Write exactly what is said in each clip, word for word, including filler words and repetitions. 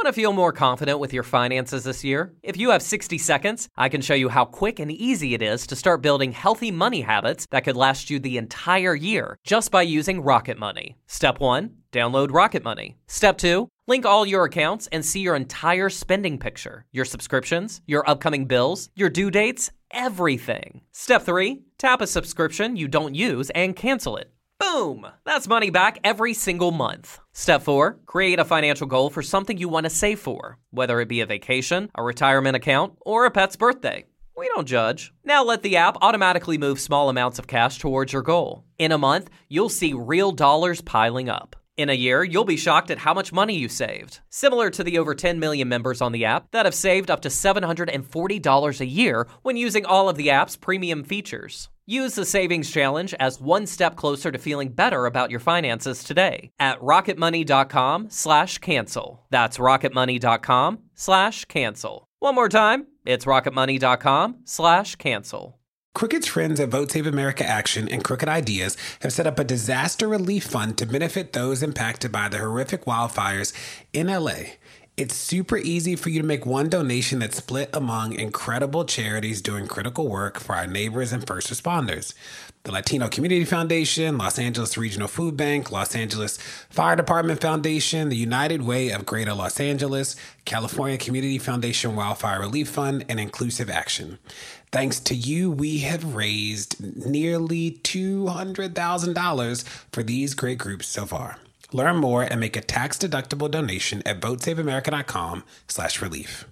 Want to feel more confident with your finances this year? If you have sixty seconds, I can show you how quick and easy it is to start building healthy money habits that could last you the entire year just by using Rocket Money. Step one, download Rocket Money. Step two, link all your accounts and see your entire spending picture, your subscriptions, your upcoming bills, your due dates, everything. Step three, tap a subscription you don't use and cancel it. Boom! That's money back every single month. Step four, create a financial goal for something you want to save for, whether it be a vacation, a retirement account, or a pet's birthday. We don't judge. Now let the app automatically move small amounts of cash towards your goal. In a month, you'll see real dollars piling up. In a year, you'll be shocked at how much money you saved. Similar to the over ten million members on the app that have saved up to seven hundred forty dollars a year when using all of the app's premium features. Use the Savings Challenge as one step closer to feeling better about your finances today at rocketmoney.com slash cancel. That's rocketmoney.com slash cancel. One more time, it's rocketmoney.com slash cancel. Crooked's friends at Vote Save America Action and Crooked Ideas have set up a disaster relief fund to benefit those impacted by the horrific wildfires in L A. It's super easy for you to make one donation that's split among incredible charities doing critical work for our neighbors and first responders. The Latino Community Foundation, Los Angeles Regional Food Bank, Los Angeles Fire Department Foundation, the United Way of Greater Los Angeles, California Community Foundation Wildfire Relief Fund, and Inclusive Action. Thanks to you, we have raised nearly two hundred thousand dollars for these great groups so far. Learn more and make a tax-deductible donation at votesaveamerica.com slash relief.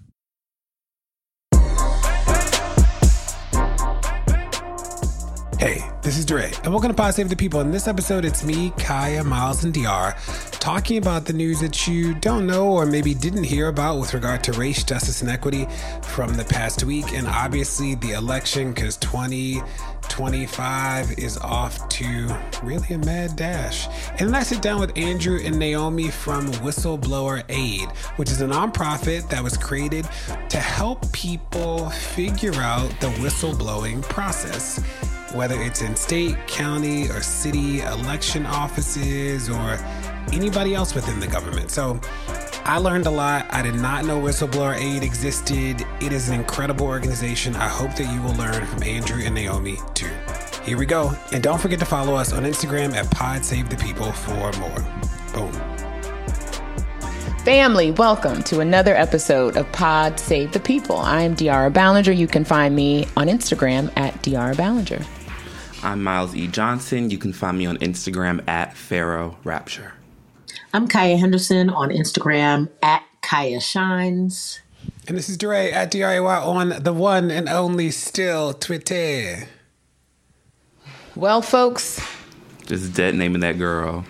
Hey, this is Dre, and welcome to Pod Save the People. In this episode, it's me, Kaya, Miles, and D R talking about the news that you don't know or maybe didn't hear about with regard to race, justice, and equity from the past week, and obviously the election, because twenty twenty-five is off to really a mad dash. And then I sit down with Andrew and Naomi from Whistleblower Aid, which is a nonprofit that was created to help people figure out the whistleblowing process, whether it's in state, county, or city election offices, or anybody else within the government. So I learned a lot. I did not know Whistleblower Aid existed. It is an incredible organization. I hope that you will learn from Andrew and Naomi too. Here we go. And don't forget to follow us on Instagram at Pod Save the People for more. Boom. Family, welcome to another episode of Pod Save the People. I'm De'Ara Ballinger. You can find me on Instagram at De'Ara Ballinger. I'm Miles E. Johnson. You can find me on Instagram at Pharaoh Rapture. I'm Kaya Henderson on Instagram at Kaya Shines. And this is Dre at D R A Y on the one and only still Twitter. Well, folks. Just dead naming that girl.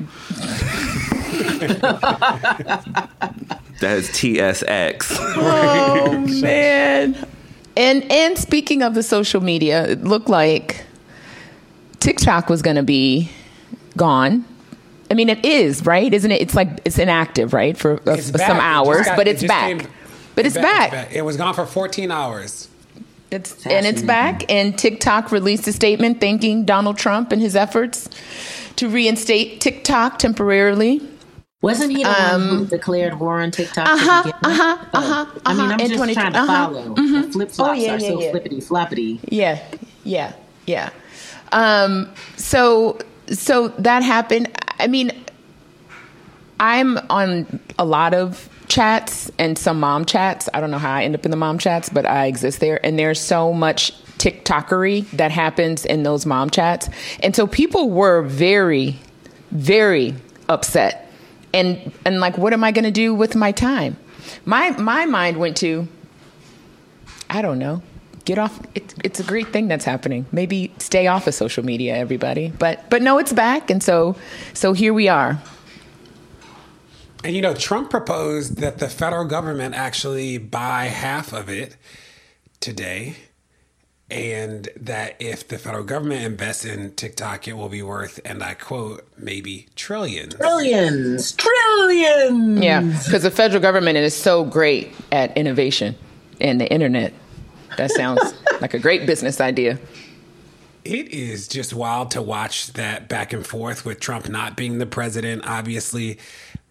That is T S X. Oh, man. And, and speaking of the social media, it looked like TikTok was going to be gone. I mean, it is, right? Isn't it? It's like it's inactive, right, for uh, some hours, it got, but it's it back. Came, but it's back. back. It was gone for fourteen hours. It's and it's back. And TikTok released a statement thanking Donald Trump and his efforts to reinstate TikTok temporarily. Wasn't he the um, one who declared war on TikTok? Uh huh. Uh huh. Uh huh. I mean, I'm just trying to uh-huh. follow. Mm-hmm. The flip flops oh, yeah, are yeah, so yeah. flippity floppity. Yeah. Yeah. Yeah. Um. So. So that happened. I mean, I'm on a lot of chats and some mom chats. I don't know how I end up in the mom chats, but I exist there. And there's so much TikTokery that happens in those mom chats. And so people were very, very upset. And and like, what am I going to do with my time? My my mind went to, I don't know. Get off. It, it's a great thing that's happening. Maybe stay off of social media, everybody. But but no, it's back. And so so here we are. And, you know, Trump proposed that the federal government actually buy half of it today. And that if the federal government invests in TikTok, it will be worth, and I quote, maybe trillions. Trillions. Trillions. Yeah, because the federal government is so great at innovation and the internet. That sounds like a great business idea. It is just wild to watch that back and forth with Trump not being the president, obviously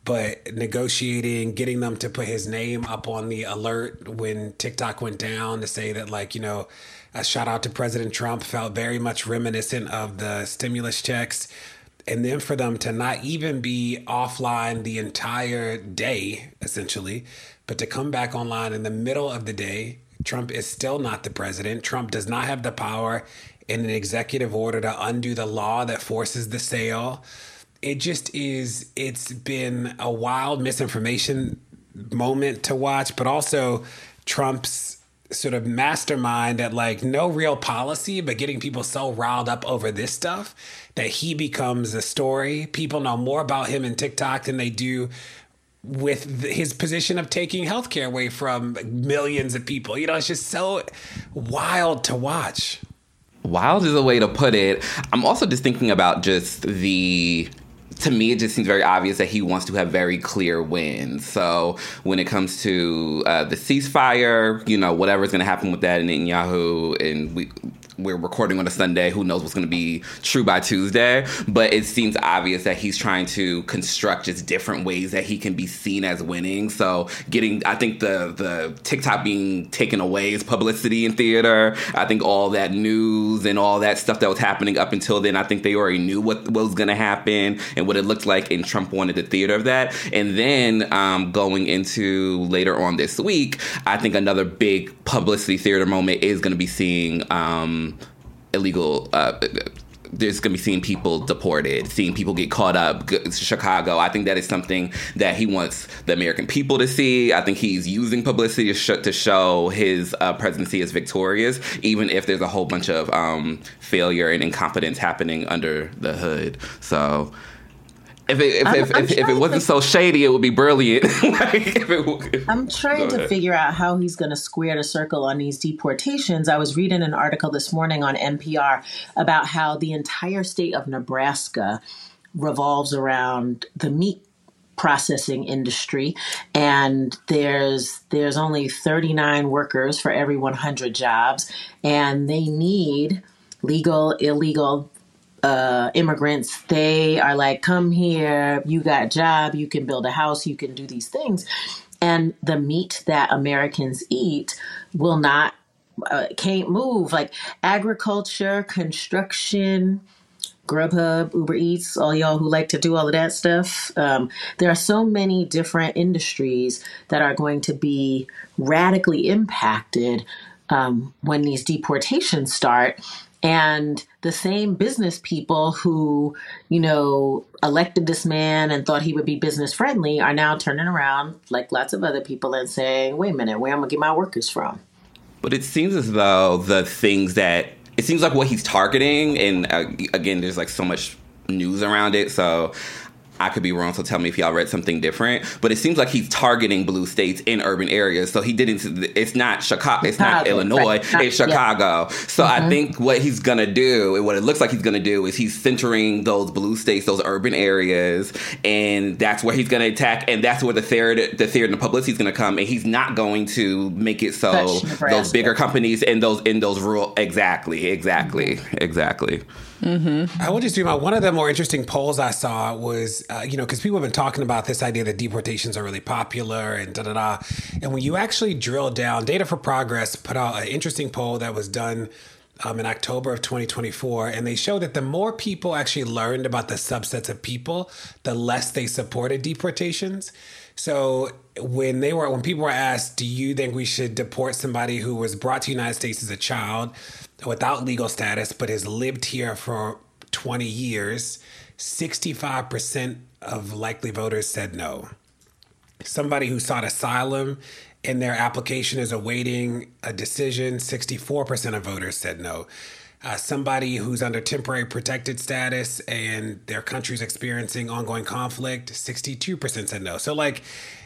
but negotiating, getting them to put his name up on the alert when TikTok went down to say that, like, you know, a shout out to President Trump felt very much reminiscent of the stimulus checks. And then for them to not even be offline the entire day, essentially, but to come back online in the middle of the day. Trump is still not the president. Trump does not have the power in an executive order to undo the law that forces the sale. It just is, it's been a wild misinformation moment to watch, but also Trump's sort of mastermind at like no real policy, but getting people so riled up over this stuff that he becomes a story. People know more about him in TikTok than they do with his position of taking healthcare away from millions of people. You know, it's just so wild to watch. Wild is a way to put it. I'm also just thinking about just the... To me, it just seems very obvious that he wants to have very clear wins. So when it comes to uh, the ceasefire, you know, whatever's going to happen with that in Netanyahu, and we... we're recording on a Sunday. Who knows what's going to be true by Tuesday? But it seems obvious that he's trying to construct just different ways that he can be seen as winning. So getting, I think the the TikTok being taken away is publicity in theater. I think all that news and all that stuff that was happening up until then, I think they already knew what, what was going to happen and what it looked like, and Trump wanted the theater of that. And then um, going into later on this week, I think another big publicity theater moment is going to be seeing um, illegal, uh, there's going to be seeing people deported, seeing people get caught up. Chicago, I think that is something that he wants the American people to see. I think he's using publicity to, sh- to show his uh, presidency is victorious, even if there's a whole bunch of um, failure and incompetence happening under the hood. So... If it if, I'm, if, I'm if, if it wasn't so shady, it would be brilliant. like, if it, if, I'm trying to figure out how he's going to square the circle on these deportations. I was reading an article this morning on N P R about how the entire state of Nebraska revolves around the meat processing industry, and there's there's only thirty-nine workers for every one hundred jobs, and they need legal, illegal Uh, immigrants. They are like, come here, you got a job, you can build a house, you can do these things. And the meat that Americans eat will not, uh, can't move. Like agriculture, construction, Grubhub, Uber Eats, all y'all who like to do all of that stuff. Um, there are so many different industries that are going to be radically impacted um, when these deportations start. And the same business people who, you know, elected this man and thought he would be business friendly are now turning around, like lots of other people, and saying, wait a minute, where am I going to get my workers from? But it seems as though the things that, it seems like what he's targeting, and uh, again, there's like so much news around it, so I could be wrong, so tell me if y'all read something different. But it seems like he's targeting blue states in urban areas. So he didn't, it's not Chicago, it's not Chicago, Illinois, right. it's Chicago. Yeah. So mm-hmm. I think what he's going to do, and what it looks like he's going to do, is he's centering those blue states, those urban areas, and that's where he's going to attack, and that's where the theater, the theater and the publicity is going to come, and he's not going to make it so those bigger companies in those, in those rural, exactly, exactly, mm-hmm. exactly. Mm-hmm. I will just do my, one of the more interesting polls I saw was, uh, you know, because people have been talking about this idea that deportations are really popular and da da da. And when you actually drill down, Data for Progress put out an interesting poll that was done um, in October of twenty twenty-four. And they showed that the more people actually learned about the subsets of people, the less they supported deportations. So when they were, when people were asked, do you think we should deport somebody who was brought to the United States as a child without legal status, but has lived here for twenty years, sixty-five percent of likely voters said no. Somebody who sought asylum and their application is awaiting a decision, sixty-four percent of voters said no. Uh, somebody who's under temporary protected status and their country's experiencing ongoing conflict, sixty-two percent said no. So like,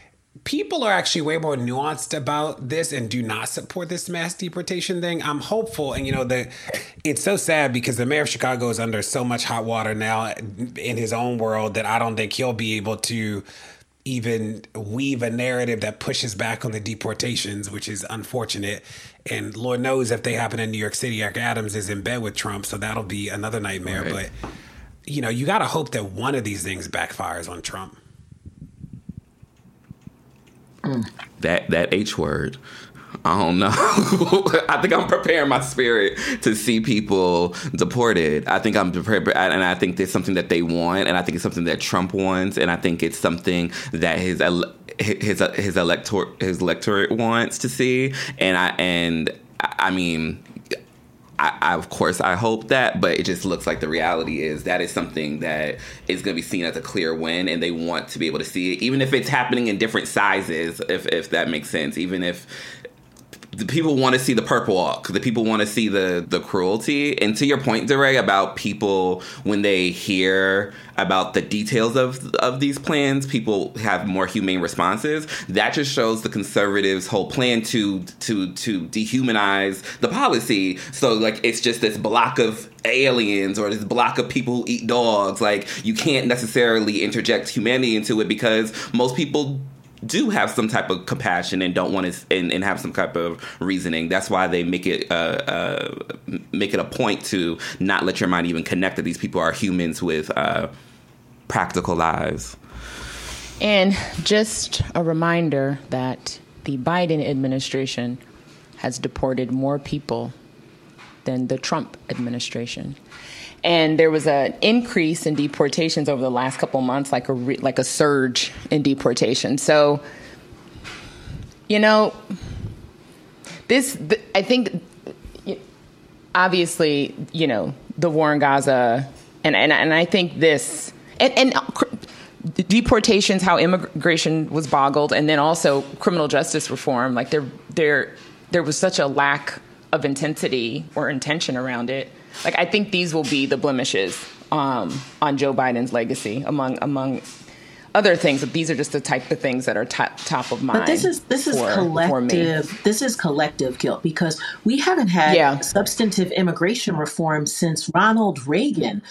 people are actually way more nuanced about this and do not support this mass deportation thing. I'm hopeful. And, you know, the, it's so sad because the mayor of Chicago is under so much hot water now in his own world that I don't think he'll be able to even weave a narrative that pushes back on the deportations, which is unfortunate. And Lord knows if they happen in New York City, Eric Adams is in bed with Trump, so that'll be another nightmare. Right. But, you know, you got to hope that one of these things backfires on Trump. Mm. That that H word. I don't know. I think I'm preparing my spirit to see people deported. I think I'm prepared, and I think there's something that they want, and I think it's something that Trump wants, and I think it's something that his his his elector his electorate wants to see. And I and I mean. I, I, of course, I hope that, but it just looks like the reality is that is something that is going to be seen as a clear win, and they want to be able to see it, even if it's happening in different sizes, if if that makes sense. Even if the people want to see the perp walk, the people want to see the the cruelty. And to your point, DeRay, about people when they hear about the details of of these plans, people have more humane responses. That just shows the conservatives' whole plan to to to dehumanize the policy. So like it's just this block of aliens or this block of people who eat dogs. Like you can't necessarily interject humanity into it because most people do have some type of compassion and don't want to and, and have some type of reasoning. That's why they make it uh, uh, make it a point to not let your mind even connect that these people are humans with uh, practical lives. And just a reminder that the Biden administration has deported more people than the Trump administration. And there was an increase in deportations over the last couple of months, like a re- like a surge in deportation. So, you know, this th- I think obviously, you know, the war in Gaza, and and and I think this and, and deportations, how immigration was boggled, and then also criminal justice reform. Like there there there was such a lack of intensity or intention around it. Like, I think these will be the blemishes um, on Joe Biden's legacy, among among other things. But these are just the type of things that are top, top of mind. But this is this is for, collective. For this is collective guilt because we haven't had yeah. substantive immigration reform since Ronald Reagan.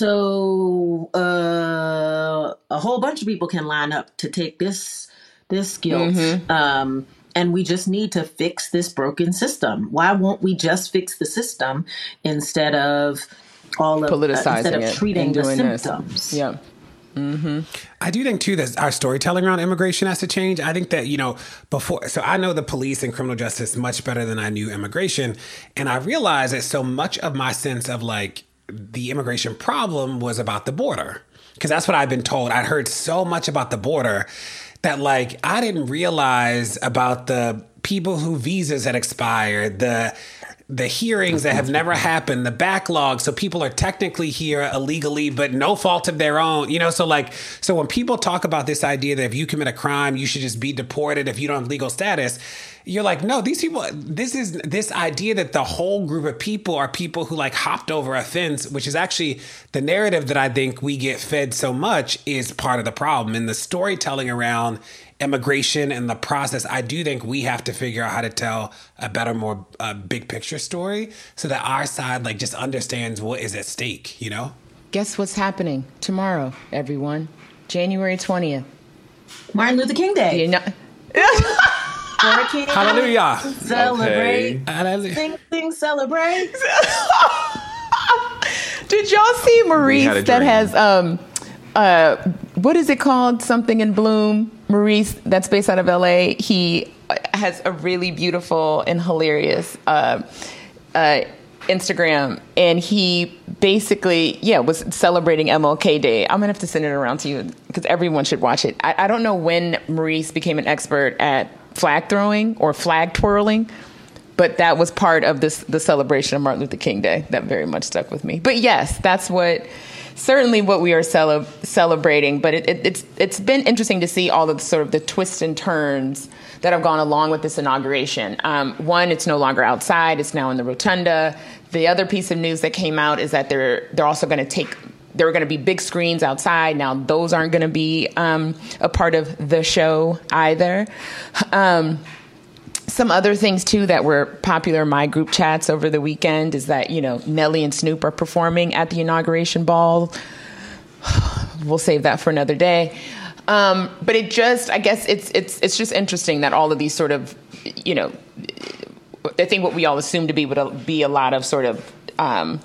So uh, a whole bunch of people can line up to take this this guilt. Mm-hmm. Um, And we just need to fix this broken system. Why won't we just fix the system instead of all of politicizing uh, instead of it treating the symptoms? This. Yeah. Mm-hmm. I do think, too, that our storytelling around immigration has to change. I think that, you know, before, so I know the police and criminal justice much better than I knew immigration. And I realized that so much of my sense of like the immigration problem was about the border, because that's what I've been told. I'd heard so much about the border that like I didn't realize about the people who visas had expired, the the hearings that have never happened, the backlog. So people are technically here illegally, but no fault of their own. You know, so like, so when people talk about this idea that if you commit a crime, you should just be deported if you don't have legal status, you're like, no, these people, this is this idea that the whole group of people are people who like hopped over a fence, which is actually the narrative that I think we get fed so much is part of the problem. And the storytelling around immigration and the process, I do think we have to figure out how to tell a better, more uh, big picture story so that our side like just understands what is at stake, you know? Guess what's happening tomorrow, everyone? January twentieth. Martin Luther King Day. You know- Hallelujah. Celebrate. Okay. Sing, sing, celebrate. Did y'all see Maurice that dream. has, um, uh, what is it called? Something in Bloom. Maurice, that's based out of L A. He has a really beautiful and hilarious uh, uh, Instagram. And he basically, yeah, was celebrating M L K Day. I'm going to have to send it around to you because everyone should watch it. I, I don't know when Maurice became an expert at flag throwing or flag twirling, but that was part of this the celebration of Martin Luther King Day. That very much stuck with me. But yes, that's what certainly what we are cele- celebrating. But it, it, it's it's been interesting to see all of the sort of the twists and turns that have gone along with this inauguration. Um, one, it's no longer outside; it's now in the rotunda. The other piece of news that came out is that they're they're also going to take. There were going to be big screens outside. Now, those aren't going to be um, a part of the show either. Um, some other things, too, that were popular in my group chats over the weekend is that, you know, Nelly and Snoop are performing at the inauguration ball. We'll save that for another day. Um, but it just, I guess it's it's it's just interesting that all of these sort of, you know, I think what we all assume to be would be a lot of sort of, um,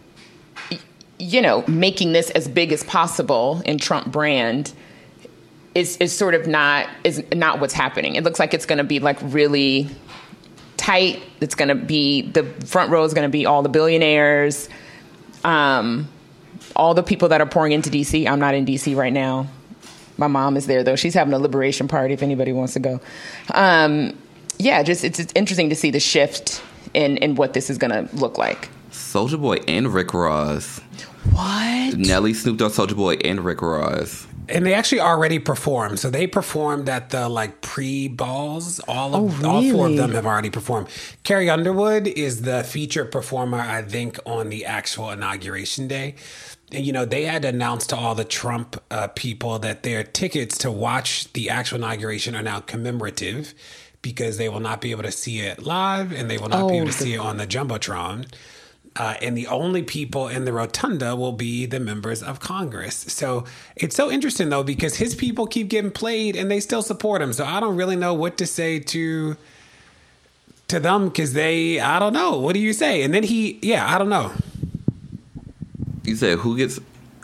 you know, making this as big as possible in Trump brand is is sort of not is not what's happening. It looks like it's going to be like really tight. It's going to be the front row is going to be all the billionaires, um, all the people that are pouring into D C. I'm not in D C right now. My mom is there though. She's having a liberation party if anybody wants to go. Um, yeah, just it's, it's interesting to see the shift in in what this is going to look like. Soulja Boy and Rick Ross. What? Nelly, Snoop Dogg, Soulja Boy, and Rick Ross. And they actually already performed. So they performed at the like pre-balls. All of Oh, all four of really? them have already performed. Carrie Underwood is the featured performer, I think, on the actual inauguration day. And, you know, they had to announce to all the Trump uh, people that their tickets to watch the actual inauguration are now commemorative because they will not be able to see it live and they will not be Oh, able to see it on the Jumbotron. Uh, and the only people in the rotunda will be the members of Congress. So it's so interesting, though, because his people keep getting played and they still support him. So I don't really know what to say to to them because they, I don't know. What do you say? And then he, yeah, I don't know. You said who gets...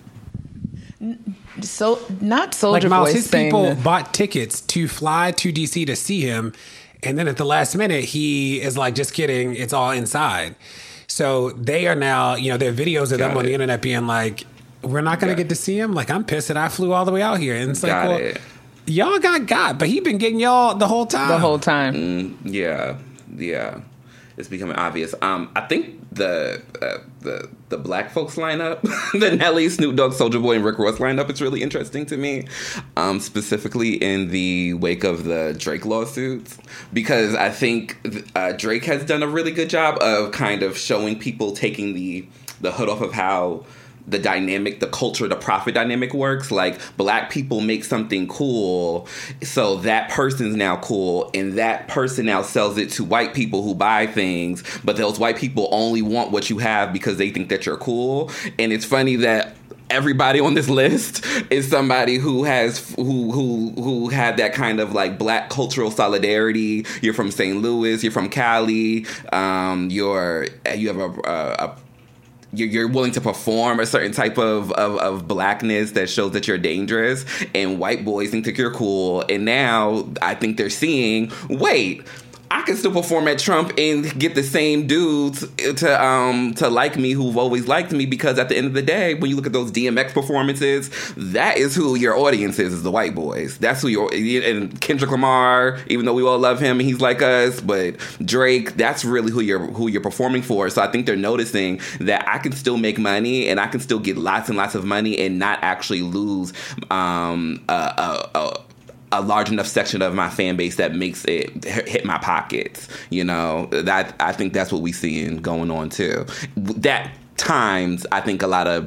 So not Soulja Like, Miles, Boy his saying people that. bought tickets to fly to D C to see him. And then at the last minute, he is like, just kidding. It's all inside. So they are now, you know, there are videos of Got them on it. the internet being like, we're not going to Got get to see him. Like, I'm pissed that I flew all the way out here. And it's like, Got well, it. y'all got got, but he been getting y'all the whole time. the whole time. Mm, yeah, yeah. It's becoming obvious. Um, I think the uh, the the black folks lineup, the Nelly, Snoop Dogg, Soulja Boy, and Rick Ross lineup, is really interesting to me. Um, specifically in the wake of the Drake lawsuits, because I think uh, Drake has done a really good job of kind of showing people, taking the the hood off of how the dynamic, the culture, the profit dynamic works. Like, black people make something cool, so that person's now cool, and that person now sells it to white people who buy things, but those white people only want what you have because they think that you're cool. And it's funny that everybody on this list is somebody who has who who who had that kind of like black cultural solidarity. You're from Saint Louis, you're from Cali, um, you're you have a, a, a You're, you're willing to perform a certain type of, of, of blackness that shows that you're dangerous, and white boys think that you're cool. And now I think they're seeing, wait, I can still perform at Trump and get the same dudes to um to like me who've always liked me, because at the end of the day, when you look at those D M X performances, that is who your audience is, is the white boys. That's who your, and Kendrick Lamar, even though we all love him and he's like us, but Drake, that's really who you're who you're performing for. So I think they're noticing that I can still make money and I can still get lots and lots of money and not actually lose um a, a, a a large enough section of my fan base that makes it hit my pockets. You know, that I think that's what we seeing going on too. That times, I think a lot of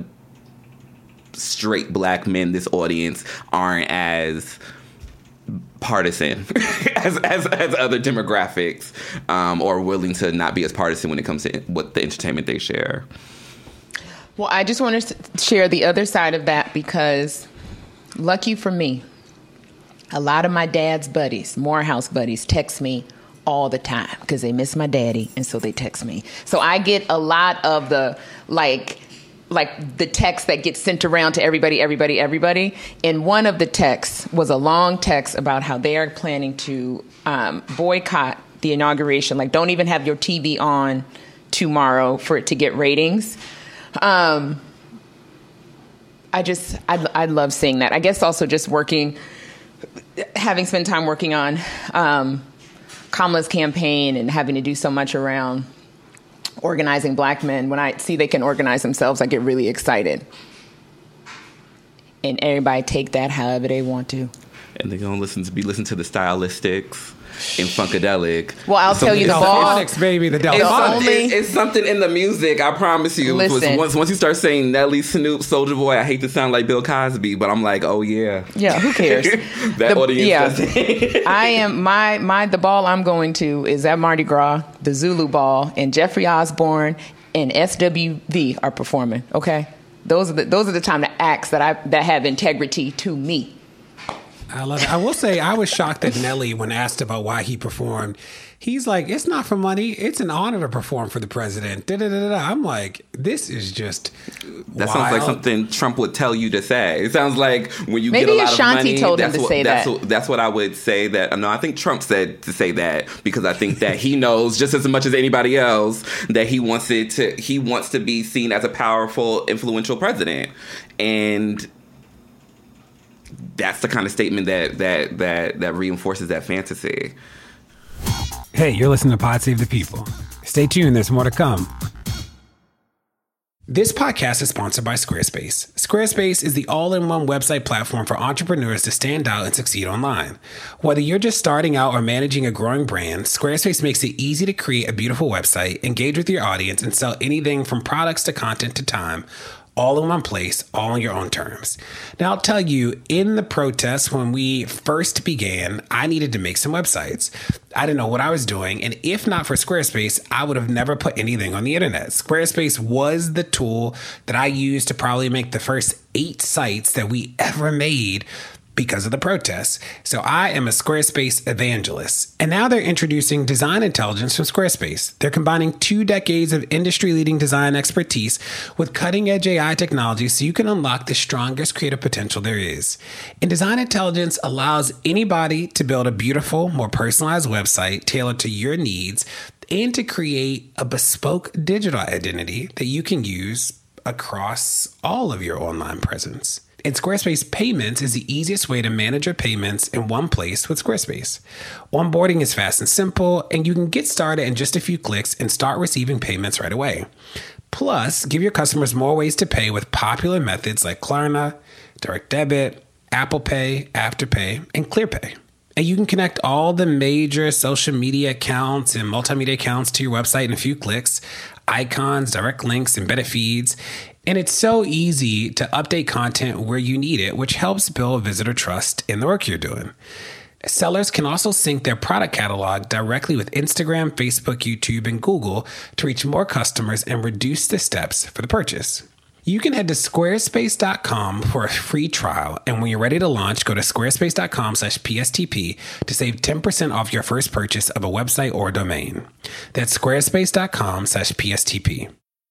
straight black men, this audience, aren't as partisan as, as as other demographics, um, or willing to not be as partisan when it comes to what the entertainment they share. Well, I just want to share the other side of that, because lucky for me, a lot of my dad's buddies, Morehouse buddies, text me all the time because they miss my daddy, and so they text me. So I get a lot of the, like, like the text that gets sent around to everybody, everybody, everybody. And one of the texts was a long text about how they are planning to um, boycott the inauguration. Like, don't even have your T V on tomorrow for it to get ratings. Um, I just, I, I love seeing that. I guess also just working... having spent time working on um, Kamala's campaign and having to do so much around organizing black men, when I see they can organize themselves, I get really excited. And everybody take that however they want to. And they're gonna listen to be listen to the Stylistics and Funkadelic. Well, I'll tell you, the ball, Delphonics, baby, the It's, It's Delphonics. only- it's, it's something in the music, I promise you. Listen. Once once you start saying Nelly, Snoop, Soulja Boy, I hate to sound like Bill Cosby, but I'm like, oh yeah. Yeah, who cares? That The- audience yeah. doesn't. I am my my the ball I'm going to is at Mardi Gras, the Zulu Ball, and Jeffrey Osborne and S W V are performing. Okay, those are the those are the time to acts that I that have integrity to me. I love it. I will say I was shocked that Nelly, when asked about why he performed, he's like, it's not for money. It's an honor to perform for the president. Da, da, da, da. I'm like, this is just That wild. sounds like something Trump would tell you to say. It sounds like when you Maybe get a lot Ashanti of money. told him that's to what, say that's that. What, that's what I would say. That no, I think Trump said to say that because I think that he knows just as much as anybody else that he wants it to. He wants to be seen as a powerful, influential president, and that's the kind of statement that that that that reinforces that fantasy. Hey, you're listening to Pod Save the People. Stay tuned, there's more to come. This podcast is sponsored by Squarespace. Squarespace is the all-in-one website platform for entrepreneurs to stand out and succeed online. Whether you're just starting out or managing a growing brand, Squarespace makes it easy to create a beautiful website, engage with your audience, and sell anything from products to content to time, all in one place, all on your own terms. Now, I'll tell you, in the protests, when we first began, I needed to make some websites. I didn't know what I was doing, and if not for Squarespace, I would have never put anything on the internet. Squarespace was the tool that I used to probably make the first eight sites that we ever made because of the protests. So I am a Squarespace evangelist. And now they're introducing Design Intelligence from Squarespace. They're combining two decades of industry-leading design expertise with cutting-edge A I technology so you can unlock the strongest creative potential there is. And Design Intelligence allows anybody to build a beautiful, more personalized website tailored to your needs and to create a bespoke digital identity that you can use across all of your online presence. And Squarespace Payments is the easiest way to manage your payments in one place with Squarespace. Onboarding is fast and simple, and you can get started in just a few clicks and start receiving payments right away. Plus, give your customers more ways to pay with popular methods like Klarna, Direct Debit, Apple Pay, Afterpay, and ClearPay. And you can connect all the major social media accounts and multimedia accounts to your website in a few clicks, icons, direct links, embedded feeds. And it's so easy to update content where you need it, which helps build visitor trust in the work you're doing. Sellers can also sync their product catalog directly with Instagram, Facebook, YouTube, and Google to reach more customers and reduce the steps for the purchase. You can head to squarespace dot com for a free trial, and when you're ready to launch, go to squarespace dot com slash P S T P to save ten percent off your first purchase of a website or domain. That's squarespace dot com slash P S T P.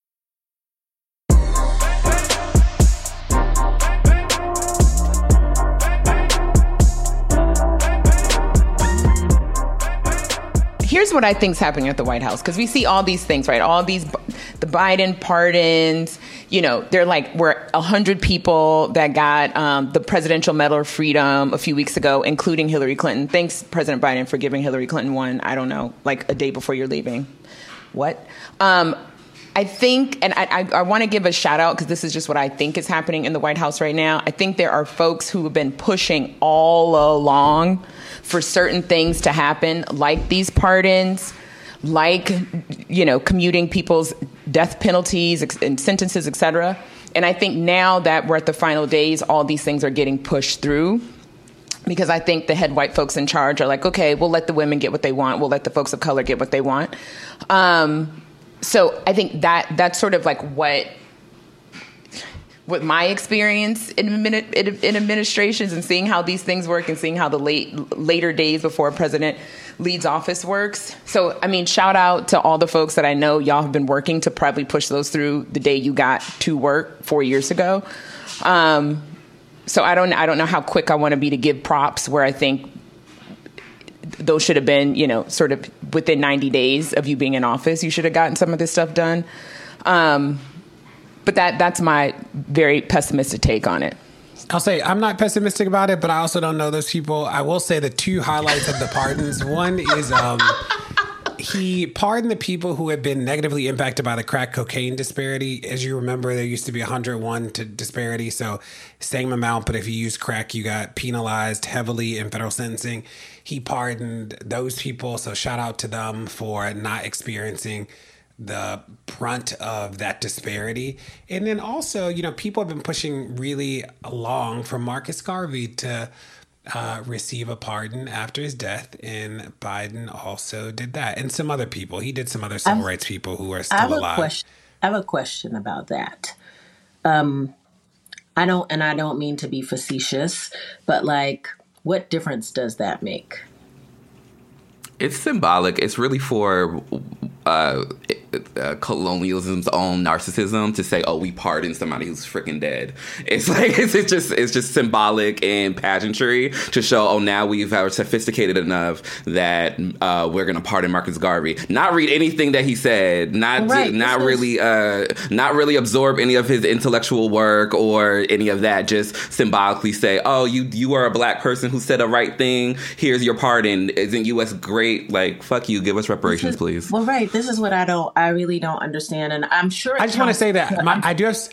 Here's what I think is happening at the White House, because we see all these things, right? All these, the Biden pardons, you know, they're like, we're a hundred people that got um, the Presidential Medal of Freedom a few weeks ago, including Hillary Clinton. Thanks, President Biden, for giving Hillary Clinton one, I don't know, like a day before you're leaving. What? Um, I think, and I, I, I want to give a shout out, because this is just what I think is happening in the White House right now. I think there are folks who have been pushing all along for certain things to happen, like these pardons, like, you know, commuting people's death penalties and sentences, et cetera. And I think now that we're at the final days, all these things are getting pushed through, because I think the head white folks in charge are like, okay, we'll let the women get what they want. We'll let the folks of color get what they want. Um, so I think that that's sort of like what... with my experience in, in, in administrations and seeing how these things work and seeing how the late later days before a president leads office works. So, I mean, shout out to all the folks that I know y'all have been working to probably push those through the day you got to work four years ago. Um, so I don't I don't know how quick I want to be to give props, where I think those should have been, you know, sort of within ninety days of you being in office, you should have gotten some of this stuff done. Um, But that that's my very pessimistic take on it. I'll say I'm not pessimistic about it, but I also don't know those people. I will say the two highlights of the pardons. One is um, he pardoned the people who had been negatively impacted by the crack cocaine disparity. As you remember, there used to be one hundred one to disparity, so same amount, but if you use crack, you got penalized heavily in federal sentencing. He pardoned those people, so shout out to them for not experiencing the brunt of that disparity. And then also, you know, people have been pushing really along for Marcus Garvey to uh, receive a pardon after his death. And Biden also did that. And some other people. He did some other civil I've, rights people who are still I have alive. A question, I have a question about that. Um, I don't, and I don't mean to be facetious, but like, what difference does that make? It's symbolic. It's really for uh, uh, colonialism's own narcissism to say, "Oh, we pardon somebody who's freaking dead." It's like it's, it's just it's just symbolic and pageantry to show, "Oh, now we've are sophisticated enough that uh, we're going to pardon Marcus Garvey." Not read anything that he said. Not right. not this really uh, not really absorb any of his intellectual work or any of that. Just symbolically say, "Oh, you you are a black person who said a right thing. Here's your pardon. Isn't U S great? Like, fuck you. Give us reparations, is, please." Well, right. This is what I don't, I really don't understand. And I'm sure. I just want to say that my, I do have,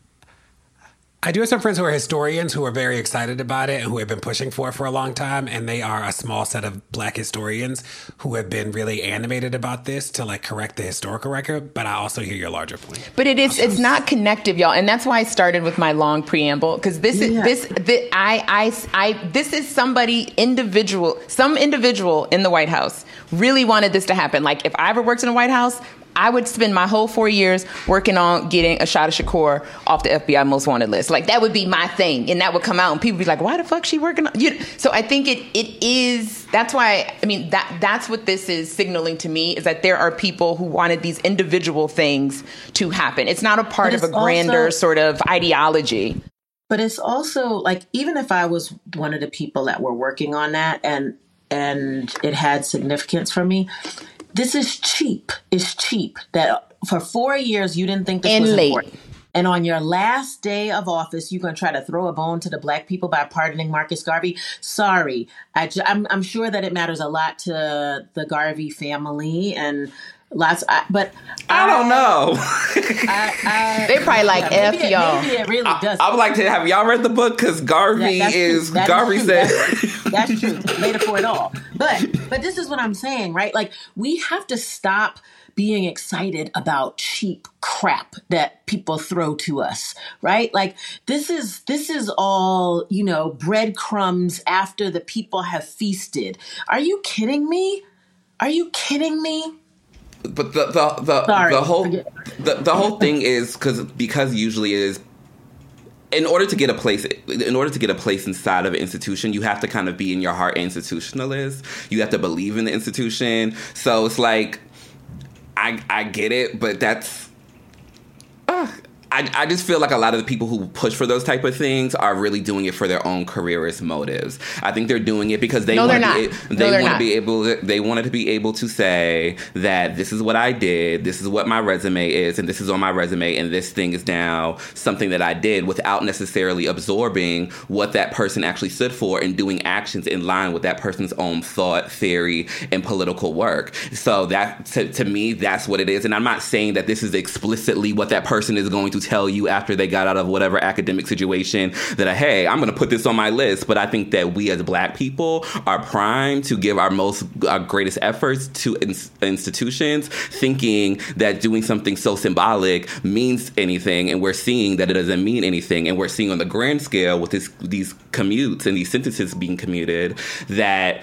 I do have some friends who are historians who are very excited about it and who have been pushing for it for a long time. And they are a small set of black historians who have been really animated about this to like correct the historical record. But I also hear your larger point. But it is, it's not connective, y'all. And that's why I started with my long preamble. Because this is, Yeah. this, this, I, I, I, this is somebody individual, some individual in the White House really wanted this to happen. Like if I ever worked in the White House, I would spend my whole four years working on getting Ashada Shakur off the F B I most wanted list. Like that would be my thing. And that would come out and people would be like, why the fuck she working on? You know? So I think it it is, that's why, I mean, that that's what this is signaling to me, is that there are people who wanted these individual things to happen. It's not a part But of a it's grander also- sort of ideology. But it's also like, even if I was one of the people that were working on that and and it had significance for me, this is cheap. It's cheap that for four years you didn't think this And was late. important. And on your last day of office, you're going to try to throw a bone to the black people by pardoning Marcus Garvey. Sorry. I ju- I'm, I'm sure that it matters a lot to the Garvey family and lots, I, but I don't know. I, I, They probably like, yeah, maybe F it- y'all. Maybe it really does. I would like to have y'all read the book because Garvey That- that's is true. That Garvey true. said. That's, that's true. Later for it all. But but this is what I'm saying, right? Like we have to stop being excited about cheap crap that people throw to us, right? Like this is this is all, you know, breadcrumbs after the people have feasted. Are you kidding me? Are you kidding me? But the the the, Sorry, the whole forget- the, the whole thing is because because usually it is. In order to get a place, in order to get a place inside of an institution, you have to kind of be in your heart institutionalist. You have to believe in the institution. So it's like, I I get it, but that's. Uh, I, I just feel like a lot of the people who push for those type of things are really doing it for their own careerist motives. I think they're doing it because they No, want they're to be, not. they No, they're want to not. be able to, they wanted to be able to say that this is what I did, this is what my resume is, and this is on my resume, and this thing is now something that I did without necessarily absorbing what that person actually stood for and doing actions in line with that person's own thought, theory, and political work. So that to, to me, that's what it is. And I'm not saying that this is explicitly what that person is going to tell you after they got out of whatever academic situation that, uh, hey, I'm going to put this on my list. But I think that we as black people are primed to give our most, our greatest efforts to in- institutions, thinking that doing something so symbolic means anything. And we're seeing that it doesn't mean anything. And we're seeing on the grand scale with this, these commutes and these sentences being commuted that,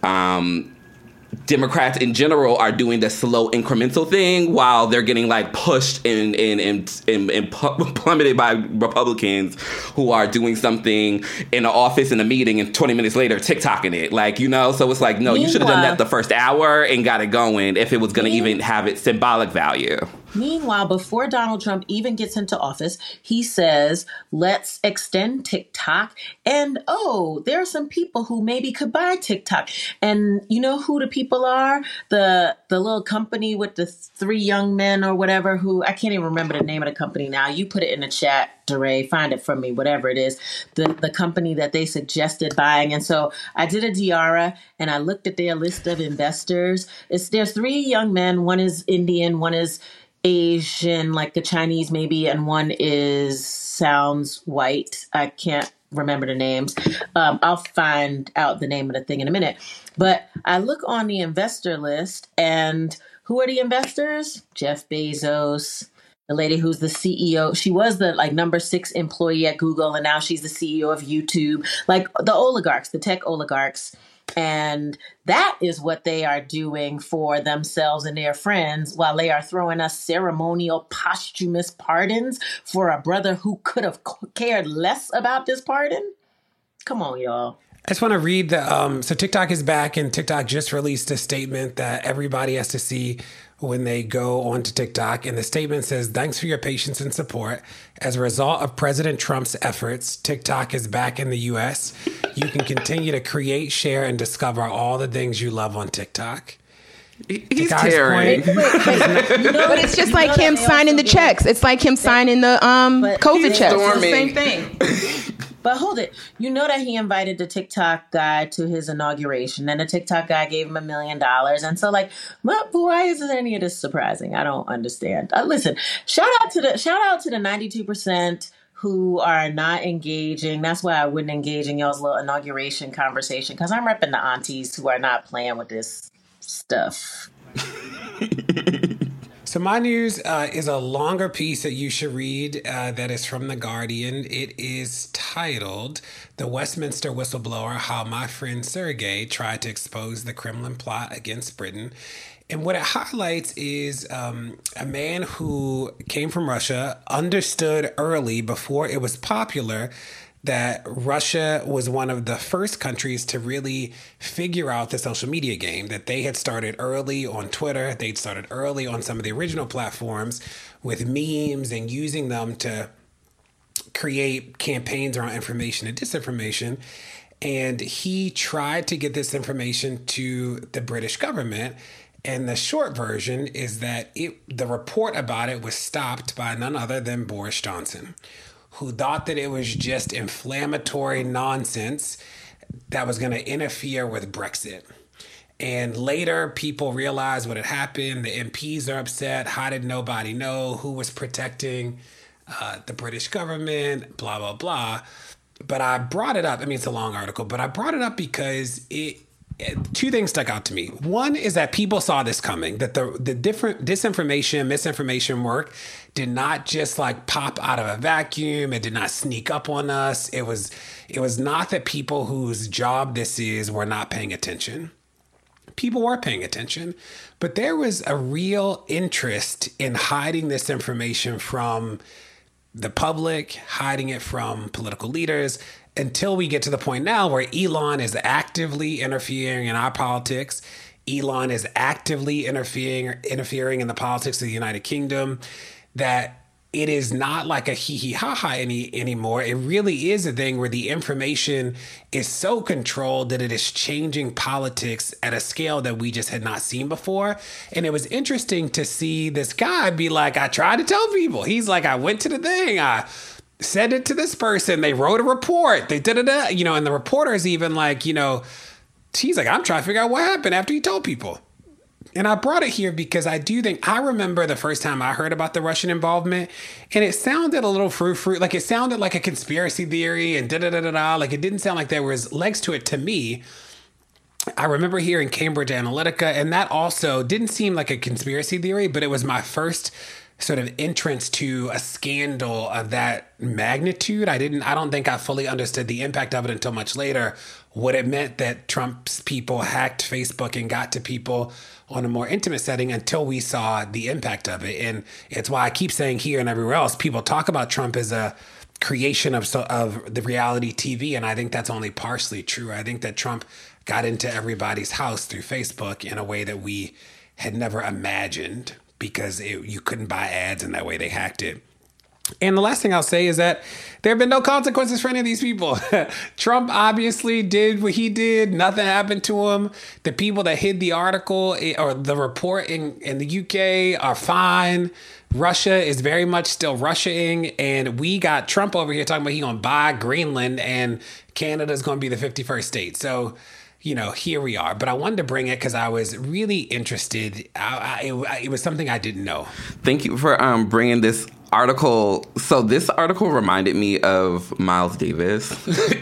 um, Democrats in general are doing the slow incremental thing while they're getting like pushed and and and, and, and plummeted by Republicans who are doing something in the office in a meeting and twenty minutes later TikToking it, like, you know. So it's like, no, you should have done that the first hour and got it going if it was going to even have its symbolic value. Meanwhile, before Donald Trump even gets into office, he says, let's extend TikTok. And, oh, there are some people who maybe could buy TikTok. And you know who the people are? The the little company with the three young men or whatever who, I can't even remember the name of the company now. You put it in the chat, DeRay, find it from me, whatever it is. The, the company that they suggested buying. And so I did a Diara and I looked at their list of investors. It's There's three young men. One is Indian, one is Asian, like the Chinese maybe, and one is sounds white. I can't remember the names. Um, I'll find out the name of the thing in a minute. But I look on the investor list, and who are the investors? Jeff Bezos, the lady who's the C E O. She was the like number six employee at Google, and now she's the C E O of YouTube. Like the oligarchs, the tech oligarchs. And that is what they are doing for themselves and their friends while they are throwing us ceremonial posthumous pardons for a brother who could have cared less about this pardon. Come on, y'all. I just want to read the, um, so TikTok is back, and TikTok just released a statement that everybody has to see when they go onto TikTok. And the statement says, thanks for your patience and support. As a result of President Trump's efforts, TikTok is back in the U S. You can continue to create, share, and discover all the things you love on TikTok. He's tearing. But it's just like him signing the checks. It's like him signing the um COVID checks. It's the same thing. But hold it. You know that he invited the TikTok guy to his inauguration, and the TikTok guy gave him a million dollars. And so, like, well, why isn't any of this surprising? I don't understand. Uh, listen, shout out to the shout out to the ninety-two percent who are not engaging. That's why I wouldn't engage in y'all's little inauguration conversation, because I'm repping the aunties who are not playing with this stuff. So my news uh, is a longer piece that you should read uh, that is from The Guardian. It is titled, The Westminster Whistleblower, How My Friend Sergei Tried to Expose the Kremlin Plot Against Britain. And what it highlights is um, a man who came from Russia, understood early, before it was popular, that Russia was one of the first countries to really figure out the social media game, that they had started early on Twitter. They'd started early on some of the original platforms with memes and using them to create campaigns around information and disinformation. And he tried to get this information to the British government. And the short version is that it, the report about it was stopped by none other than Boris Johnson, who thought that it was just inflammatory nonsense that was going to interfere with Brexit. And later, people realized what had happened. The M Ps are upset. How did nobody know? Who was protecting uh, the British government? Blah, blah, blah. But I brought it up. I mean, it's a long article, but I brought it up because it, two things stuck out to me. One is that people saw this coming, that the the different disinformation, misinformation work did not just like pop out of a vacuum. It did not sneak up on us. It was it was not that people whose job this is were not paying attention. People were paying attention, but there was a real interest in hiding this information from the public, hiding it from political leaders, until we get to the point now where Elon is actively interfering in our politics. Elon is actively interfering interfering in the politics of the United Kingdom, that it is not like a hee hee ha ha any anymore. It really is a thing where the information is so controlled that it is changing politics at a scale that we just had not seen before. And it was interesting to see this guy be like, I tried to tell people. He's like, I went to the thing. I said it to this person. They wrote a report. They did it, you know, and the reporter's even like, you know, he's like, I'm trying to figure out what happened after he told people. And I brought it here because I do think, I remember the first time I heard about the Russian involvement, and it sounded a little frou-frou, like it sounded like a conspiracy theory and da-da-da-da-da, like it didn't sound like there was legs to it to me. I remember hearing Cambridge Analytica, and that also didn't seem like a conspiracy theory, but it was my first sort of entrance to a scandal of that magnitude. I didn't, I don't think I fully understood the impact of it until much later, what it meant that Trump's people hacked Facebook and got to people on a more intimate setting, until we saw the impact of it. And it's why I keep saying here and everywhere else, people talk about Trump as a creation of, of the reality T V. And I think that's only partially true. I think that Trump got into everybody's house through Facebook in a way that we had never imagined, because it, you couldn't buy ads in that way. They hacked it. And the last thing I'll say is that there have been no consequences for any of these people. Trump obviously did what he did. Nothing happened to him. The people that hid the article or the report in, in the U K are fine. Russia is very much still Russiaing. And we got Trump over here talking about he going to buy Greenland and Canada's going to be the fifty-first state. So, you know, here we are. But I wanted to bring it because I was really interested. I, I, it, it was something I didn't know. Thank you for um, bringing this article. So this article reminded me of Miles Davis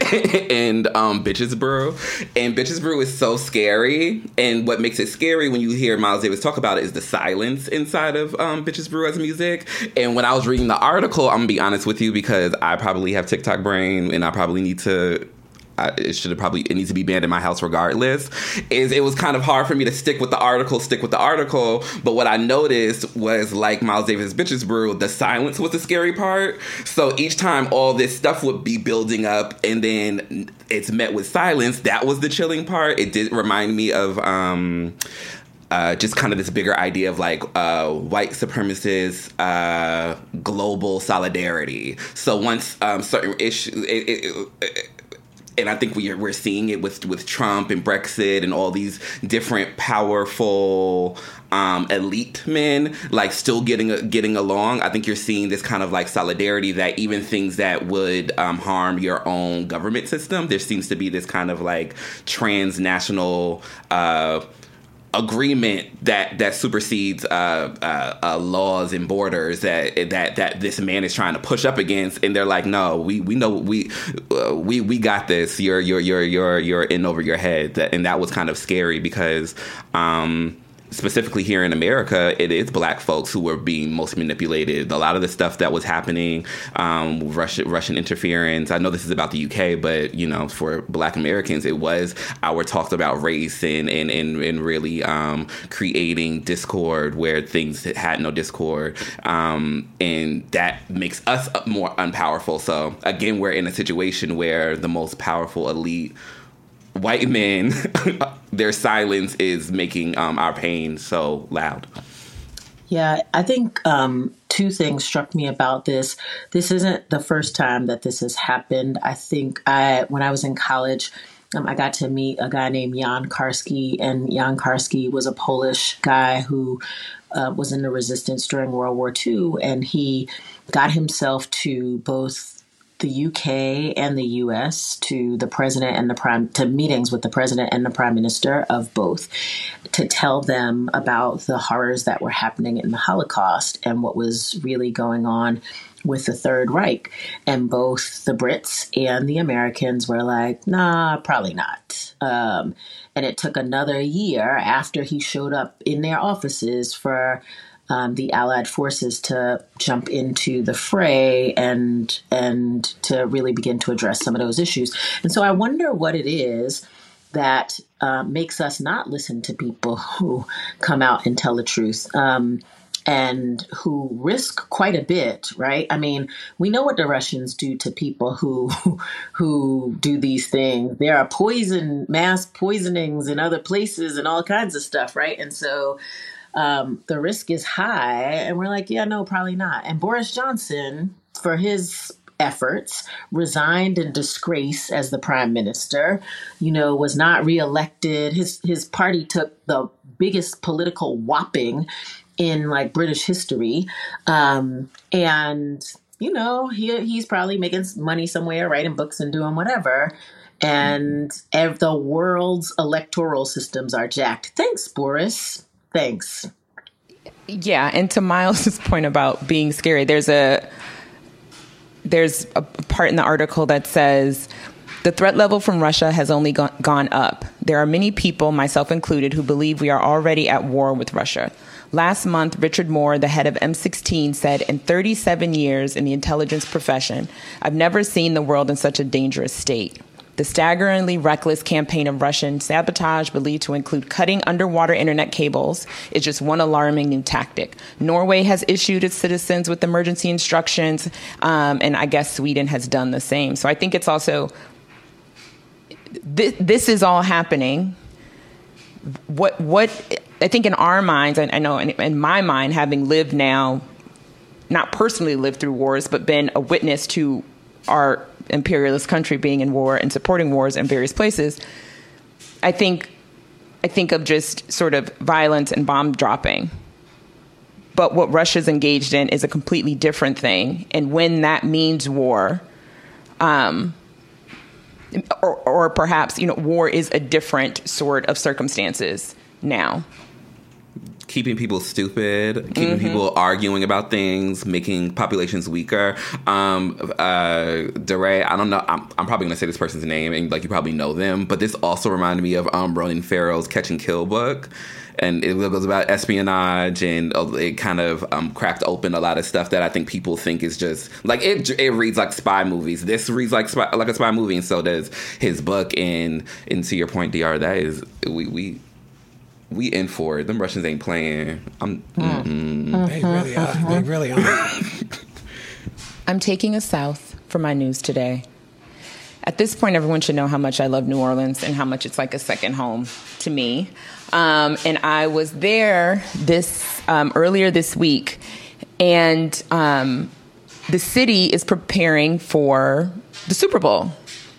and um, Bitches Brew. And Bitches Brew is so scary. And what makes it scary when you hear Miles Davis talk about it is the silence inside of um, Bitches Brew as music. And when I was reading the article, I'm going to be honest with you, because I probably have TikTok brain and I probably need to I, it should have probably, it needs to be banned in my house regardless, is it was kind of hard for me to stick with the article, stick with the article. But what I noticed was, like Miles Davis' Bitches Brew, the silence was the scary part. So each time all this stuff would be building up and then it's met with silence, that was the chilling part. It did remind me of um, uh, just kind of this bigger idea of like uh, white supremacist uh, global solidarity. So once um, certain issues, it, it, it, and I think we're we're seeing it with with Trump and Brexit and all these different powerful um, elite men, like still getting getting along. I think you're seeing this kind of like solidarity that even things that would um, harm your own government system, there seems to be this kind of like transnational Uh, agreement that that supersedes uh, uh, uh, laws and borders that that that this man is trying to push up against, and they're like, no, we we know we uh, we we got this. You're you're you're you're you're in over your head. That, and that was kind of scary because. Um, Specifically here in America, it is black folks who were being most manipulated. A lot of the stuff that was happening, um, Russian Russian interference. I know this is about the U K, but you know, for black Americans, it was our talked about race and and and, and really um, creating discord where things had no discord, um, and that makes us more unpowerful. So again, we're in a situation where the most powerful elite white men, their silence is making um, our pain so loud. Yeah, I think um, two things struck me about this. This isn't the first time that this has happened. I think I, when I was in college, um, I got to meet a guy named Jan Karski, and Jan Karski was a Polish guy who uh, was in the resistance during World War Two, and he got himself to both the U K and the U S, to the president and the prime, to meetings with the president and the prime minister of both, to tell them about the horrors that were happening in the Holocaust and what was really going on with the Third Reich. And both the Brits and the Americans were like, nah, probably not. Um, and it took another year after he showed up in their offices for Um, the Allied forces to jump into the fray and and to really begin to address some of those issues. And so I wonder what it is that uh, makes us not listen to people who come out and tell the truth um, and who risk quite a bit, right? I mean, we know what the Russians do to people who who do these things. There are poison, mass poisonings in other places and all kinds of stuff, right? And so Um, the risk is high, and we're like, yeah, no, probably not. And Boris Johnson, for his efforts, resigned in disgrace as the prime minister, you know, was not reelected. His, his party took the biggest political whopping in like British history. Um, and, you know, he, he's probably making money somewhere, writing books and doing whatever. And mm-hmm. the world's electoral systems are jacked. Thanks, Boris. Thanks. Yeah, and to Miles's point about being scary, there's a there's a part in the article that says the threat level from Russia has only gone, gone up. There are many people, myself included, who believe we are already at war with Russia. Last month, Richard Moore, the head of M sixteen, said, in thirty-seven years in the intelligence profession, I've never seen the world in such a dangerous state. The staggeringly reckless campaign of Russian sabotage, believed to include cutting underwater internet cables, is just one alarming new tactic. Norway has issued its citizens with emergency instructions, um, and I guess Sweden has done the same. So I think it's also, th- this is all happening. What, what I think in our minds, I, I know in, in my mind, having lived now, not personally lived through wars, but been a witness to our imperialist country being in war and supporting wars in various places, I think I think of just sort of violence and bomb dropping. But what Russia's engaged in is a completely different thing. And when that means war, um, or, or perhaps, you know, war is a different sort of circumstances now. keeping people stupid, keeping mm-hmm. people arguing about things, making populations weaker. Um, uh, DeRay, I don't know. I'm, I'm probably going to say this person's name, and like you probably know them, but this also reminded me of um, Ronan Farrow's Catch and Kill book. And it was about espionage, and it kind of um, cracked open a lot of stuff that I think people think is just like it. It reads like spy movies. This reads like spy, like a spy movie, and so does his book. And and to your point, D R, that is we we we in for it. Them Russians ain't playing. I'm. Mm. They really are. They really are. I'm taking us south for my news today. At this point, everyone should know how much I love New Orleans and how much it's like a second home to me. Um, and I was there this um, earlier this week, and um, the city is preparing for the Super Bowl.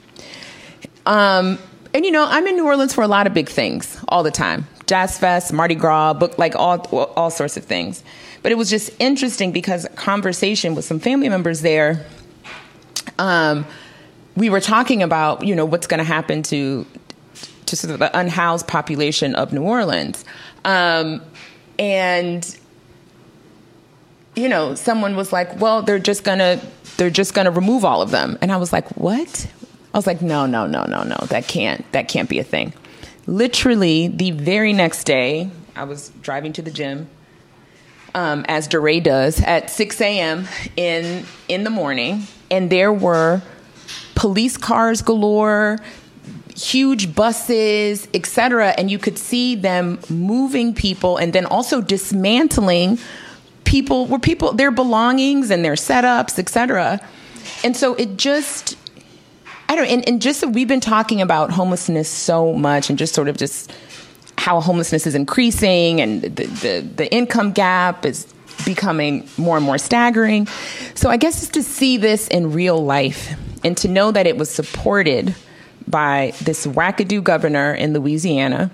Um, and, you know, I'm in New Orleans for a lot of big things all the time. Jazz Fest, Mardi Gras, book, like all, all sorts of things. But it was just interesting because conversation with some family members there, um, we were talking about, you know, what's going to happen to to sort of the unhoused population of New Orleans. Um, and, you know, someone was like, well, they're just going to they're just going to remove all of them. And I was like, what? I was like, no, no, no, no, no. That can't that can't be a thing. Literally, the very next day, I was driving to the gym, um, as DeRay does, at six a.m. in in the morning. And there were police cars galore, huge buses, et cetera. And you could see them moving people and then also dismantling people, where people, their belongings and their setups, et cetera. And so it just, I don't, and, and just, we've been talking about homelessness so much, and just sort of just how homelessness is increasing, and the, the, the income gap is becoming more and more staggering. So I guess just to see this in real life, and to know that it was supported by this wackadoo governor in Louisiana,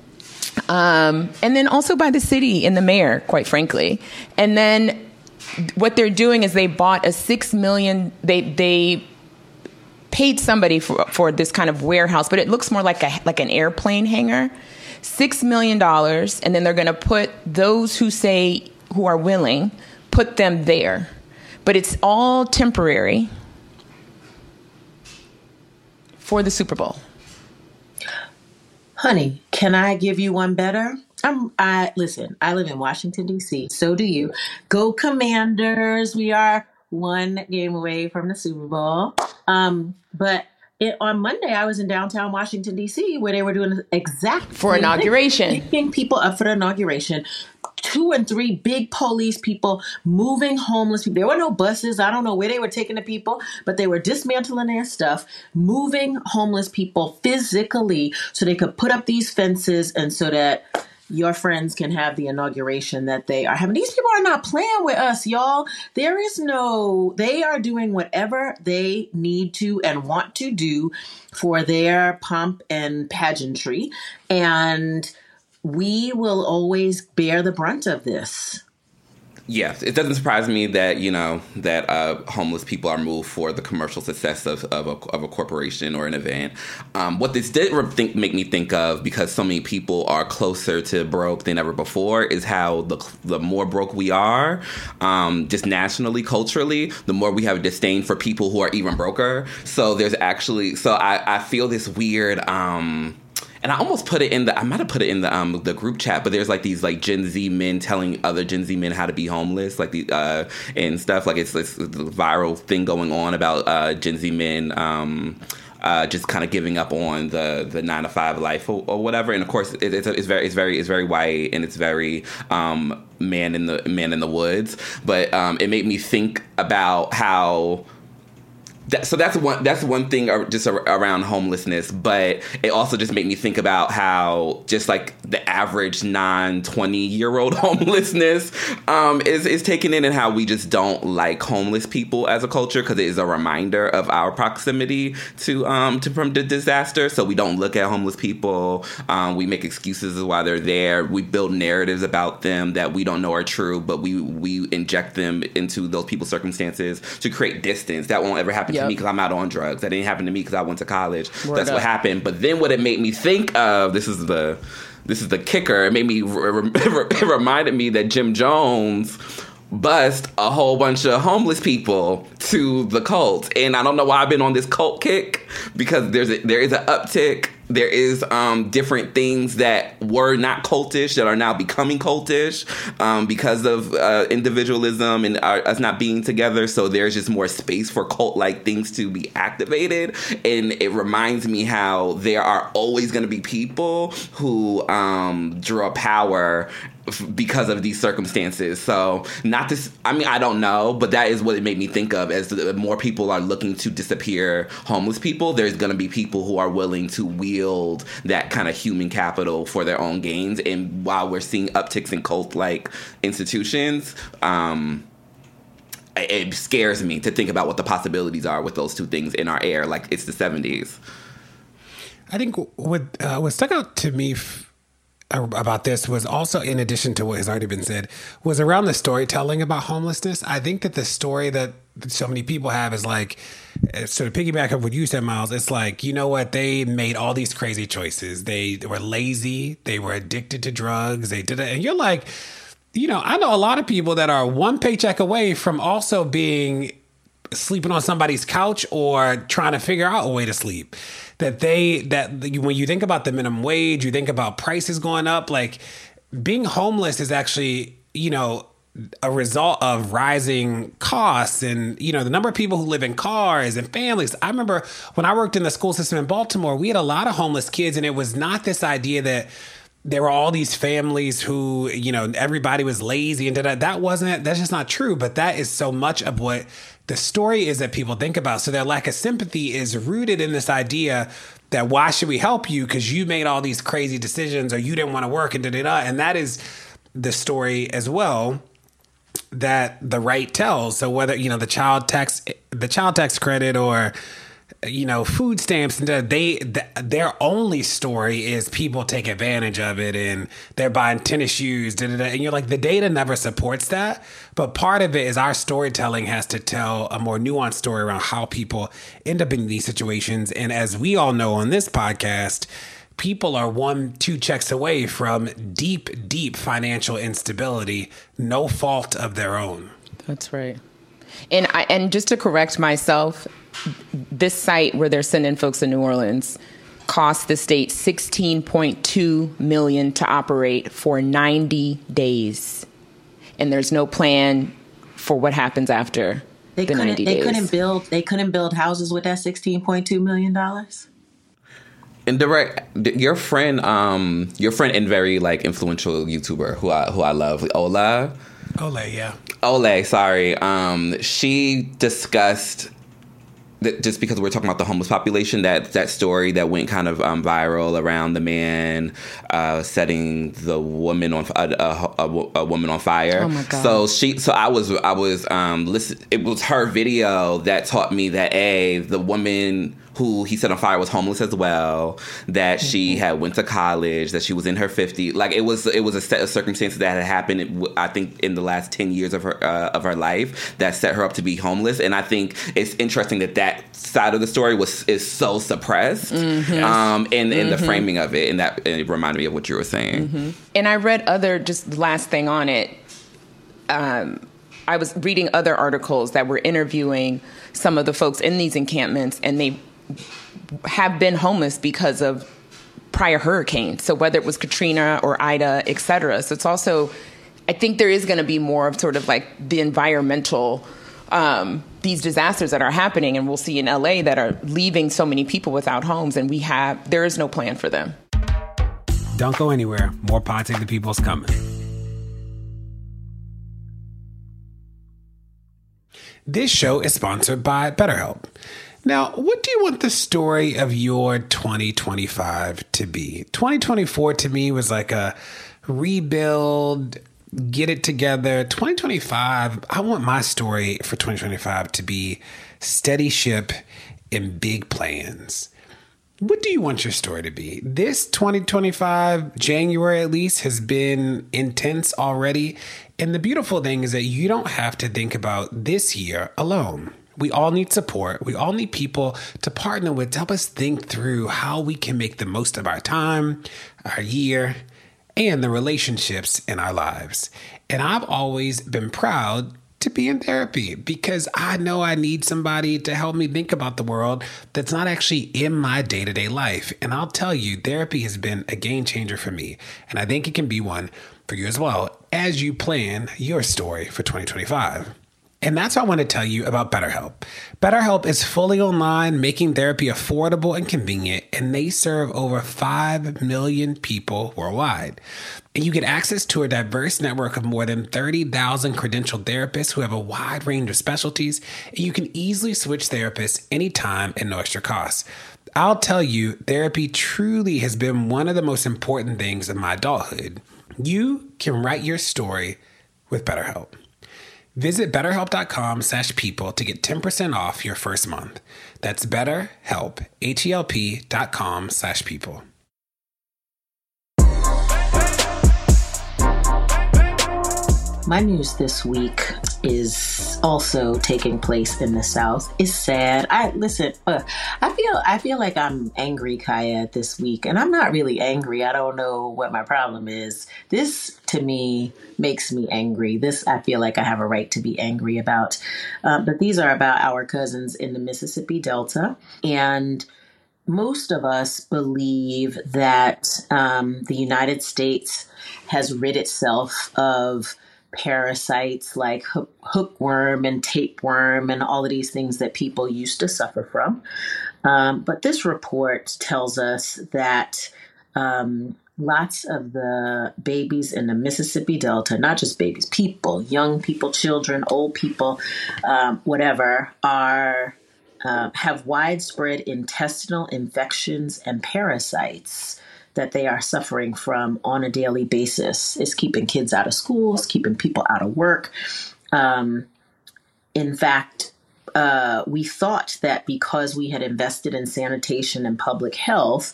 um, and then also by the city and the mayor, quite frankly. And then what they're doing is they bought a six million. They they paid somebody for for this kind of warehouse, but it looks more like a like an airplane hangar. Six million dollars, and then they're going to put those who say who are willing, put them there. But it's all temporary. For the Super Bowl. Honey, can I give you one better? I'm, I listen, I live in Washington, D C. So do you. Go Commanders. We are one game away from the Super Bowl. Um, but it, on Monday, I was in downtown Washington, D C, where they were doing the exact For inauguration. Thing, picking people up for the inauguration. Two and three big police people moving homeless people. There were no buses. I don't know where they were taking the people, but they were dismantling their stuff, moving homeless people physically so they could put up these fences, and so that your friends can have the inauguration that they are having. These people are not playing with us, y'all. There is no, they are doing whatever they need to and want to do for their pomp and pageantry. And we will always bear the brunt of this. Yes, it doesn't surprise me that, you know, that uh, homeless people are moved for the commercial success of, of, a, of a corporation or an event. Um, what this did think, make me think of, because so many people are closer to broke than ever before, is how the the more broke we are, um, just nationally, culturally, the more we have a disdain for people who are even broker. So there's actually, so I, I feel this weird... Um, And I almost put it in the, I might have put it in the um the group chat, but there's like these like Gen Z men telling other Gen Z men how to be homeless, like the, uh, and stuff. Like it's this viral thing going on about uh, Gen Z men um, uh, just kind of giving up on the, the nine to five life or, or whatever. And of course, it, it's, it's very, it's very, it's very white, and it's very um, man in the man in the woods. But um, it made me think about how. That, so that's one that's one thing just around homelessness, but it also just made me think about how just like the average nine, twenty-year-old homelessness um, is, is taken in, and how we just don't like homeless people as a culture, because it is a reminder of our proximity to um to from the disaster. So we don't look at homeless people. Um, we make excuses as why they're there. We build narratives about them that we don't know are true, but we, we inject them into those people's circumstances to create distance. That won't ever happen. Yep. To me, because I'm out on drugs. That didn't happen to me because I went to college. Word That's up. What happened. But then what it made me think of, this is the this is the kicker. It made me, it reminded me that Jim Jones bust a whole bunch of homeless people to the cult. And I don't know why I've been on this cult kick, because there's a, there is an uptick. There is um, different things that were not cultish that are now becoming cultish um, because of uh, individualism and our, us not being together. So there's just more space for cult-like things to be activated. And it reminds me how there are always going to be people who um, draw power because of these circumstances. So not this, I mean, I don't know, but that is what it made me think of. As the more people are looking to disappear homeless people, there's going to be people who are willing to wield that kind of human capital for their own gains. And while we're seeing upticks in cult-like institutions, um, it scares me to think about what the possibilities are with those two things in our air. Like, it's the seventies. I think what, uh, what stuck out to me f- about this was also, in addition to what has already been said, was around the storytelling about homelessness. I think that the story that so many people have is like, sort of piggyback up what you said, Miles. It's like, you know what? They made all these crazy choices. They were lazy. They were addicted to drugs. They did it. And you're like, you know, I know a lot of people that are one paycheck away from also being sleeping on somebody's couch or trying to figure out a way to sleep. That they, that when you think about the minimum wage, you think about prices going up, like being homeless is actually, you know, a result of rising costs and, you know, the number of people who live in cars and families. I remember when I worked in the school system in Baltimore, we had a lot of homeless kids, and it was not this idea that there were all these families who, you know, everybody was lazy and that. That wasn't, that's just not true. But that is so much of what the story is that people think about. So their lack of sympathy is rooted in this idea that why should we help you? Because you made all these crazy decisions, or you didn't want to work and da da da. And that is the story as well that the right tells. So whether, you know, the child tax, the child tax credit, or, you know, food stamps, and they, th- their only story is people take advantage of it and they're buying tennis shoes, da, da, da. And you're like, the data never supports that. But part of it is our storytelling has to tell a more nuanced story around how people end up in these situations. And as we all know on this podcast, people are one, two checks away from deep, deep financial instability, no fault of their own. That's right. And I, and just to correct myself, this site where they're sending folks to New Orleans cost the state sixteen point two million dollars to operate for ninety days. And there's no plan for what happens after they the ninety days. They couldn't build they couldn't build houses with that sixteen point two million dollars. And direct your friend, um, your friend and very like influential YouTuber who I who I love, Ola. Ole, yeah. Ole, sorry. Um, she discussed that just because we're talking about the homeless population, that that story that went kind of um, viral around the man uh, setting the woman on a, a, a, a woman on fire. Oh my God. So she, so I was I was um, listen. It was her video that taught me that a the woman who he set on fire was homeless as well, that she had went to college, that she was in her fifties. Like it was, it was a set of circumstances that had happened, I think, in the last ten years of her uh, of her life that set her up to be homeless. And I think it's interesting that that side of the story was is so suppressed, mm-hmm. um, in, in mm-hmm. the framing of it. And that and it reminded me of what you were saying. Mm-hmm. And I read other, just the last thing on it, um, I was reading other articles that were interviewing some of the folks in these encampments, and they have been homeless because of prior hurricanes. So whether it was Katrina or Ida, et cetera. So it's also, I think there is going to be more of sort of like the environmental, um, these disasters that are happening. And we'll see in L A that are leaving so many people without homes. And we have, there is no plan for them. Don't go anywhere. More Pod Save the People's coming. This show is sponsored by BetterHelp. Now, what do you want the story of your twenty twenty-five to be? twenty twenty-four to me was like a rebuild, get it together. twenty twenty-five, I want my story for twenty twenty-five to be steady ship and big plans. What do you want your story to be? This twenty twenty-five, January at least, has been intense already. And the beautiful thing is that you don't have to think about this year alone. We all need support. We all need people to partner with to help us think through how we can make the most of our time, our year, and the relationships in our lives. And I've always been proud to be in therapy because I know I need somebody to help me think about the world that's not actually in my day-to-day life. And I'll tell you, therapy has been a game changer for me. And I think it can be one for you as well as you plan your story for twenty twenty-five. And that's why I want to tell you about BetterHelp. BetterHelp is fully online, making therapy affordable and convenient, and they serve over five million people worldwide. And you get access to a diverse network of more than thirty thousand credentialed therapists who have a wide range of specialties, and you can easily switch therapists anytime at no extra cost. I'll tell you, therapy truly has been one of the most important things in my adulthood. You can write your story with BetterHelp. Visit betterhelp.com slash people to get ten percent off your first month. That's betterhelp, H-E-L-P dot com slash people. My news this week is also taking place in the South. It's sad. I listen. Uh, I feel. I feel like I'm angry, Kaya, this week, and I'm not really angry. I don't know what my problem is. This, to me, makes me angry. This, I feel like I have a right to be angry about. Uh, but these are about our cousins in the Mississippi Delta, and most of us believe that um, the United States has rid itself of parasites like hook, hookworm and tapeworm and all of these things that people used to suffer from. Um, but this report tells us that um, lots of the babies in the Mississippi Delta, not just babies, people, young people, children, old people, um, whatever, are uh, have widespread intestinal infections and parasites that they are suffering from on a daily basis. It's keeping kids out of schools, keeping people out of work. Um, in fact, uh, we thought that because we had invested in sanitation and public health,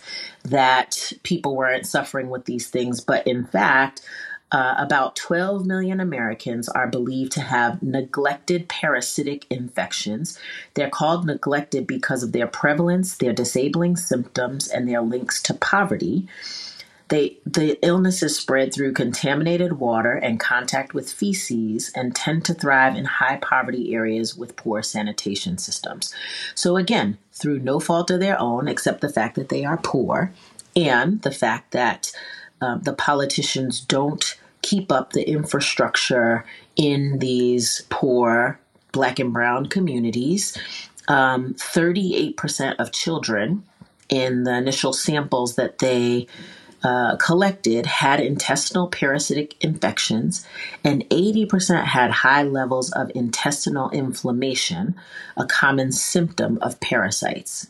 that people weren't suffering with these things. But in fact, uh, about twelve million Americans are believed to have neglected parasitic infections. They're called neglected because of their prevalence, their disabling symptoms, and their links to poverty. They, the illnesses spread through contaminated water and contact with feces and tend to thrive in high poverty areas with poor sanitation systems. So again, through no fault of their own, except the fact that they are poor and the fact that uh, the politicians don't keep up the infrastructure in these poor Black and brown communities. Um, thirty-eight percent of children in the initial samples that they uh, collected had intestinal parasitic infections, and eighty percent had high levels of intestinal inflammation, a common symptom of parasites.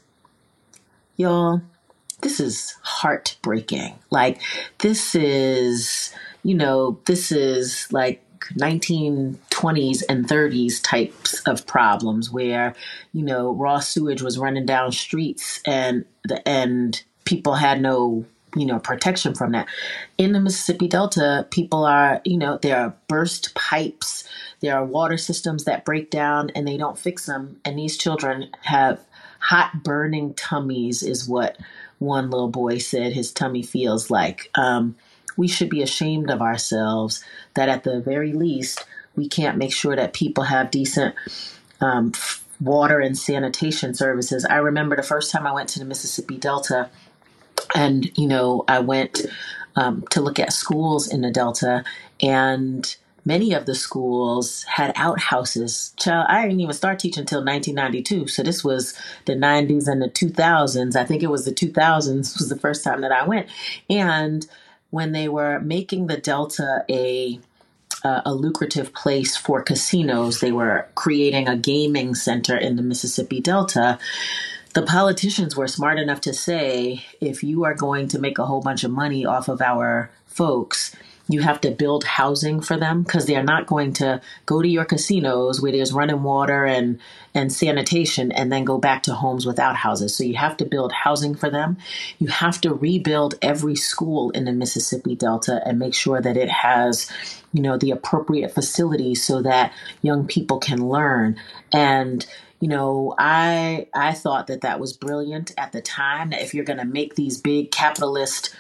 Y'all, this is heartbreaking. Like, this is, you know, this is like nineteen twenties and thirties types of problems where, you know, raw sewage was running down streets and the and people had no, you know, protection from that. In the Mississippi Delta, people are, you know, there are burst pipes, there are water systems that break down and they don't fix them. And these children have hot burning tummies is what one little boy said his tummy feels like. Um, we should be ashamed of ourselves that at the very least, we can't make sure that people have decent um, water and sanitation services. I remember the first time I went to the Mississippi Delta and, you know, I went um, to look at schools in the Delta, and many of the schools had outhouses. Child, I didn't even start teaching until nineteen ninety-two. So this was the nineties and the two thousands. I think it was the two thousands was the first time that I went. And when they were making the Delta a uh, a lucrative place for casinos, they were creating a gaming center in the Mississippi Delta. The politicians were smart enough to say, if you are going to make a whole bunch of money off of our folks, you have to build housing for them, because they're not going to go to your casinos where there's running water and, and sanitation and then go back to homes without houses. So you have to build housing for them. You have to rebuild every school in the Mississippi Delta and make sure that it has, you know, the appropriate facilities so that young people can learn. And you know, I I thought that that was brilliant at the time, that if you're going to make these big capitalist,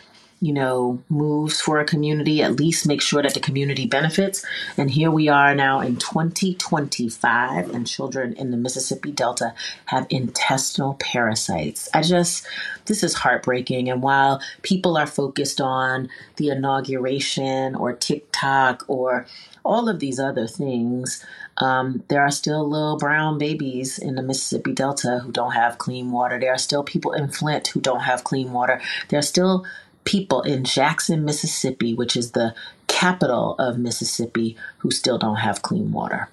you know, moves for a community, at least make sure that the community benefits. And here we are now in twenty twenty-five, and children in the Mississippi Delta have intestinal parasites. I just, this is heartbreaking. And while people are focused on the inauguration or TikTok or all of these other things, um, there are still little brown babies in the Mississippi Delta who don't have clean water. There are still people in Flint who don't have clean water. There are still people in Jackson, Mississippi, which is the capital of Mississippi, who still don't have clean water.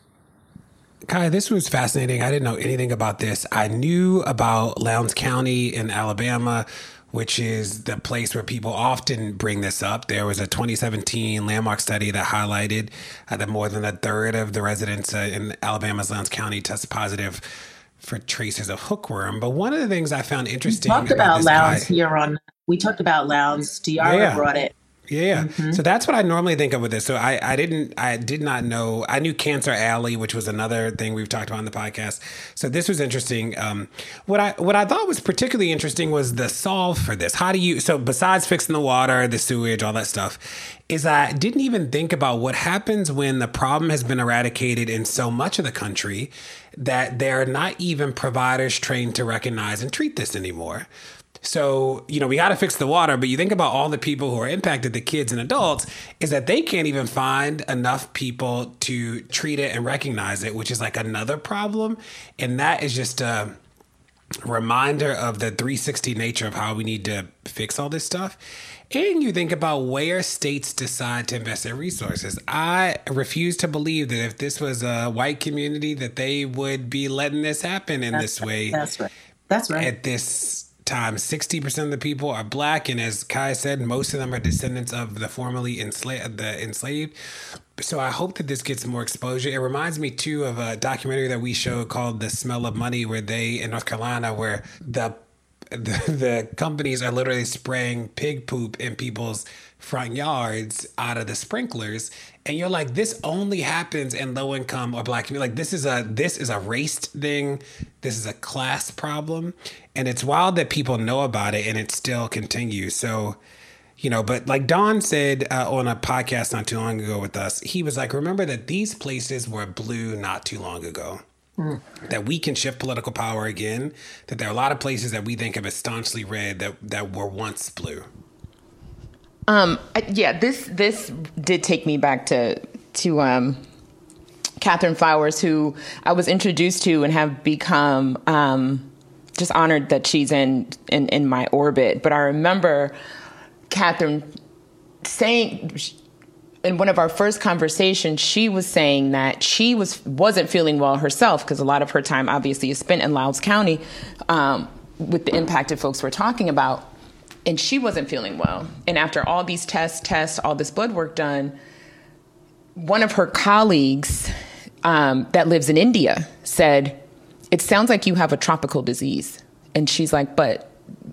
Kai, this was fascinating. I didn't know anything about this. I knew about Lowndes County in Alabama, which is the place where people often bring this up. There was a twenty seventeen landmark study that highlighted uh, that more than a third of the residents uh, in Alabama's Lowndes County tested positive for traces of hookworm. But one of the things I found interesting we talked about, about Lowndes here on, we talked about Lowndes. Diara yeah. brought it. Yeah, yeah. Mm-hmm. So that's what I normally think of with this. So I, I didn't, I did not know. I knew Cancer Alley, which was another thing we've talked about on the podcast. So this was interesting. Um, what I, what I thought was particularly interesting was the solve for this. How do you? So besides fixing the water, the sewage, all that stuff, is I didn't even think about what happens when the problem has been eradicated in so much of the country that there are not even providers trained to recognize and treat this anymore. So, you know, we got to fix the water, but you think about all the people who are impacted, the kids and adults, is that they can't even find enough people to treat it and recognize it, which is like another problem. And that is just a reminder of the three sixty nature of how we need to fix all this stuff. And you think about where states decide to invest their resources. I refuse to believe that if this was a white community, that they would be letting this happen in That's this right. way. That's right. That's right. At this time, sixty percent of the people are Black, and as Kai said, most of them are descendants of the formerly enslaved. The enslaved. So I hope that this gets more exposure. It reminds me too of a documentary that we showed called "The Smell of Money," where they in North Carolina, where the the, the companies are literally spraying pig poop in people's front yards out of the sprinklers. And you're like, this only happens in low income or Black community. Like this is a this is a race thing. This is a class problem. And it's wild that people know about it and it still continues. So, you know, but like Don said uh, on a podcast not too long ago with us, he was like, remember that these places were blue not too long ago. Mm. That we can shift political power again. That there are a lot of places that we think of as staunchly red that, that were once blue. Um, yeah, this this did take me back to to um, Catherine Flowers, who I was introduced to and have become um, just honored that she's in, in in my orbit. But I remember Catherine saying in one of our first conversations, she was saying that she was wasn't feeling well herself because a lot of her time obviously is spent in Lowndes County um, with the impacted folks we're talking about. And she wasn't feeling well. And after all these tests, tests, all this blood work done, one of her colleagues um, that lives in India said, it sounds like you have a tropical disease. And she's like, but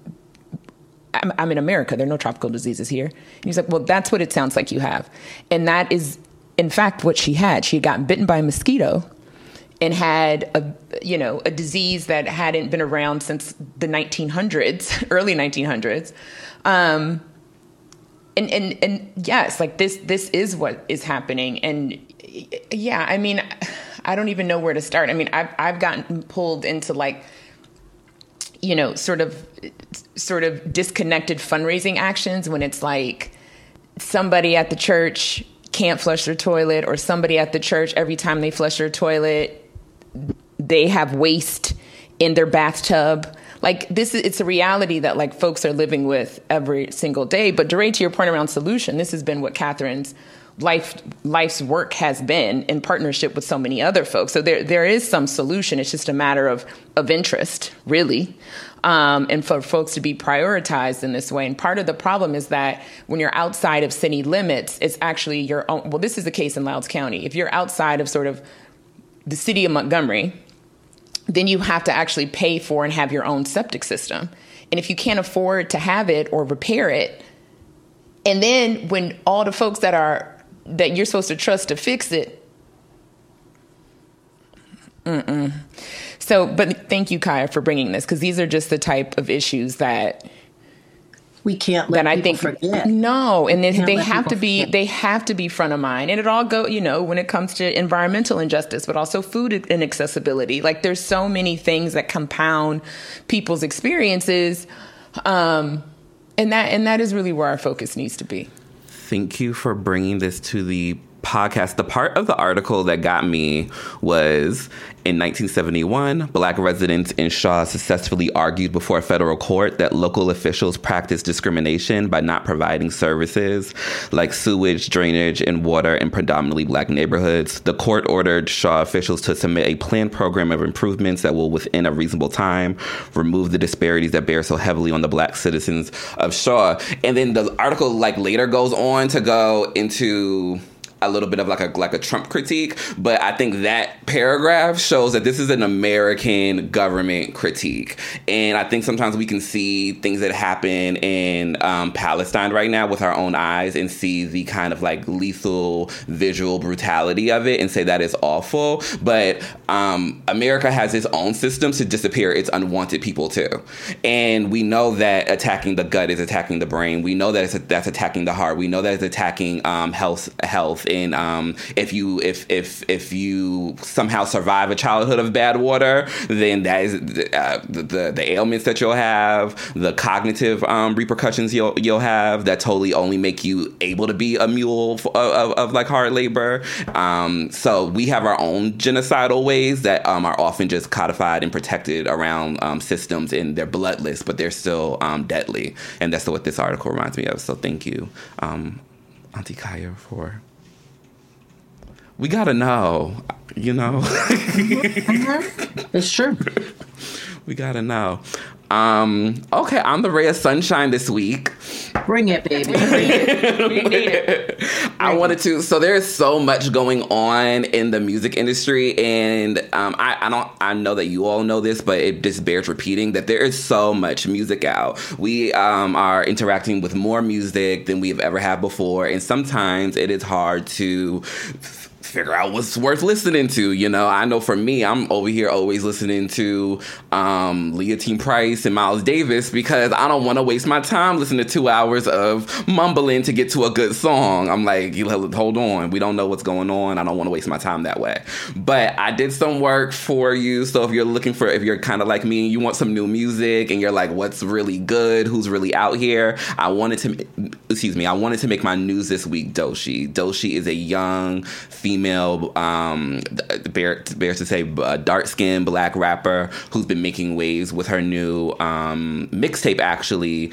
I'm, I'm in America. There are no tropical diseases here. And he's like, well, that's what it sounds like you have. And that is, in fact, what she had. She had gotten bitten by a mosquito and had a, you know, a disease that hadn't been around since the nineteen hundreds, early nineteen hundreds. Um, and, and, and yes, like this, this is what is happening. And yeah, I mean, I don't even know where to start. I mean, I've, I've gotten pulled into like, you know, sort of, sort of disconnected fundraising actions when it's like somebody at the church can't flush their toilet, or somebody at the church, every time they flush their toilet, they have waste in their bathtub. Like this is, it's a reality that like folks are living with every single day. But DeRay, to your point around solution, this has been what Catherine's life, life's work has been in partnership with so many other folks. So there, there is some solution. It's just a matter of, of interest, really. Um, and for folks to be prioritized in this way. And part of the problem is that when you're outside of city limits, it's actually your own. Well, this is the case in Lowndes County. If you're outside of sort of the city of Montgomery, then you have to actually pay for and have your own septic system. And if you can't afford to have it or repair it, and then when all the folks that are that you're supposed to trust to fix it, mm-mm. So, but thank you, Kaya, for bringing this, because these are just the type of issues that we can't let that I people think forget. No, and they, they have to be forget. they have to be front of mind, and it all go you know when it comes to environmental injustice, but also food inaccessibility. Like there's so many things that compound people's experiences, um, and that and that is really where our focus needs to be. Thank you for bringing this to the podcast. The part of the article that got me was in nineteen seventy-one, Black residents in Shaw successfully argued before a federal court that local officials practiced discrimination by not providing services like sewage, drainage, and water in predominantly Black neighborhoods. The court ordered Shaw officials to submit a planned program of improvements that will, within a reasonable time, remove the disparities that bear so heavily on the Black citizens of Shaw. And then the article like later goes on to go into a little bit of like a like a Trump critique, but I think that paragraph shows that this is an American government critique. And I think sometimes we can see things that happen in um, Palestine right now with our own eyes and see the kind of like lethal visual brutality of it and say that is awful. But um, America has its own systems to disappear its unwanted people too. And we know that attacking the gut is attacking the brain. We know that it's a, that's attacking the heart. We know that it's attacking um, health health. And um, if you if if if you somehow survive a childhood of bad water, then that is uh, the, the the ailments that you'll have, the cognitive um, repercussions you'll you'll have that totally only make you able to be a mule of, of, of like hard labor. Um, so we have our own genocidal ways that um, are often just codified and protected around um, systems, and they're bloodless, but they're still um, deadly. And that's what this article reminds me of. So thank you, um, Auntie Kaya, for. We gotta know, you know. It's true. We gotta know. Um, okay, I'm the ray of sunshine this week. Bring it, baby. We need it. I wanted to. So there is so much going on in the music industry, and um, I, I don't. I know that you all know this, but it just bears repeating that there is so much music out. We um, are interacting with more music than we've ever had before, and sometimes it is hard to figure out what's worth listening to. You know, I know for me, I'm over here always listening to um, Leontine Price and Miles Davis because I don't want to waste my time listening to two hours of mumbling to get to a good song. I'm like, hold on, we don't know what's going on. I don't want to waste my time that way. But I did some work for you. So if you're looking for, if you're kind of like me, you want some new music and you're like, what's really good? Who's really out here? I wanted to, excuse me, I wanted to make my news this week Doechii. Doechii is a young female Female, um, bear, bears to say, uh, dark-skinned Black rapper who's been making waves with her new um, mixtape, actually,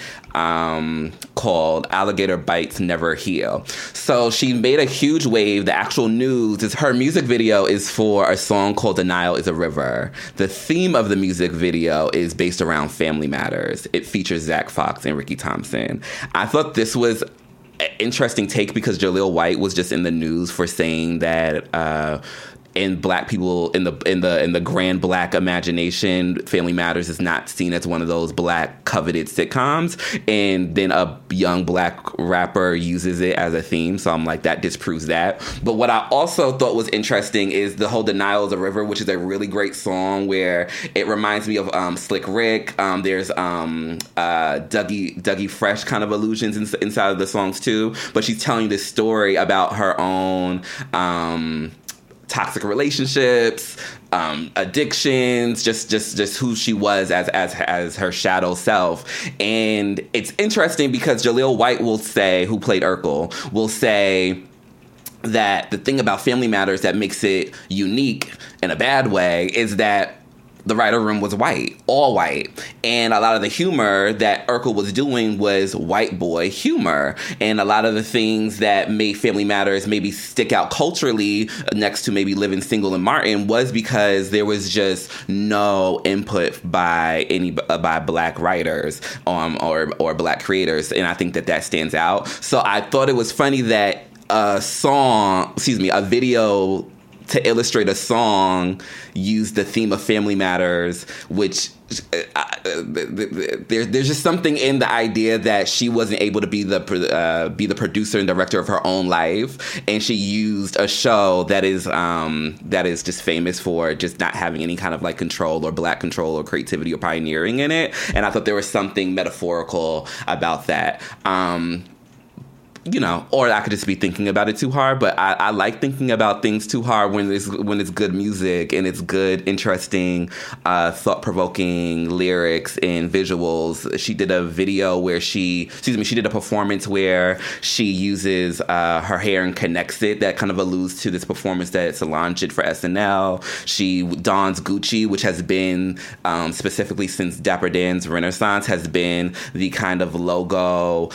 um, called Alligator Bites Never Heal. So she made a huge wave. The actual news is her music video is for a song called The Nile is a River. The theme of the music video is based around family matters. It features Zach Fox and Ricky Thompson. I thought this was interesting take because Jaleel White was just in the news for saying that uh, in Black people in the in the in the grand Black imagination, Family Matters is not seen as one of those Black coveted sitcoms, and then a young Black rapper uses it as a theme. So I'm like, that disproves that. But what I also thought was interesting is the whole "The Nile is a River," which is a really great song where it reminds me of um, Slick Rick. Um, there's um, uh, Dougie Dougie Fresh kind of allusions in, inside of the songs too. But she's telling this story about her own Um, toxic relationships, um, addictions, just just just who she was as as as her shadow self. And it's interesting because Jaleel White will say, who played Urkel, will say that the thing about Family Matters that makes it unique in a bad way is that the writer room was white, all white. And a lot of the humor that Urkel was doing was white boy humor. And a lot of the things that made Family Matters maybe stick out culturally next to maybe Living Single and Martin was because there was just no input by any by Black writers um, or, or Black creators. And I think that that stands out. So I thought it was funny that a song, excuse me, a video to illustrate a song, used the theme of Family Matters, which uh, there, there's just something in the idea that she wasn't able to be the uh, be the producer and director of her own life, and she used a show that is um, that is just famous for just not having any kind of like control or black control or creativity or pioneering in it. And I thought there was something metaphorical about that. Um, You know, or I could just be thinking about it too hard. But I, I like thinking about things too hard when it's when it's good music and it's good, interesting, uh, thought-provoking lyrics and visuals. She did a video where she, excuse me, she did a performance where she uses uh, her hair and connects it. That kind of alludes to this performance that Solange did for S N L. She dons Gucci, which has been um, specifically since Dapper Dan's Renaissance, has been the kind of logo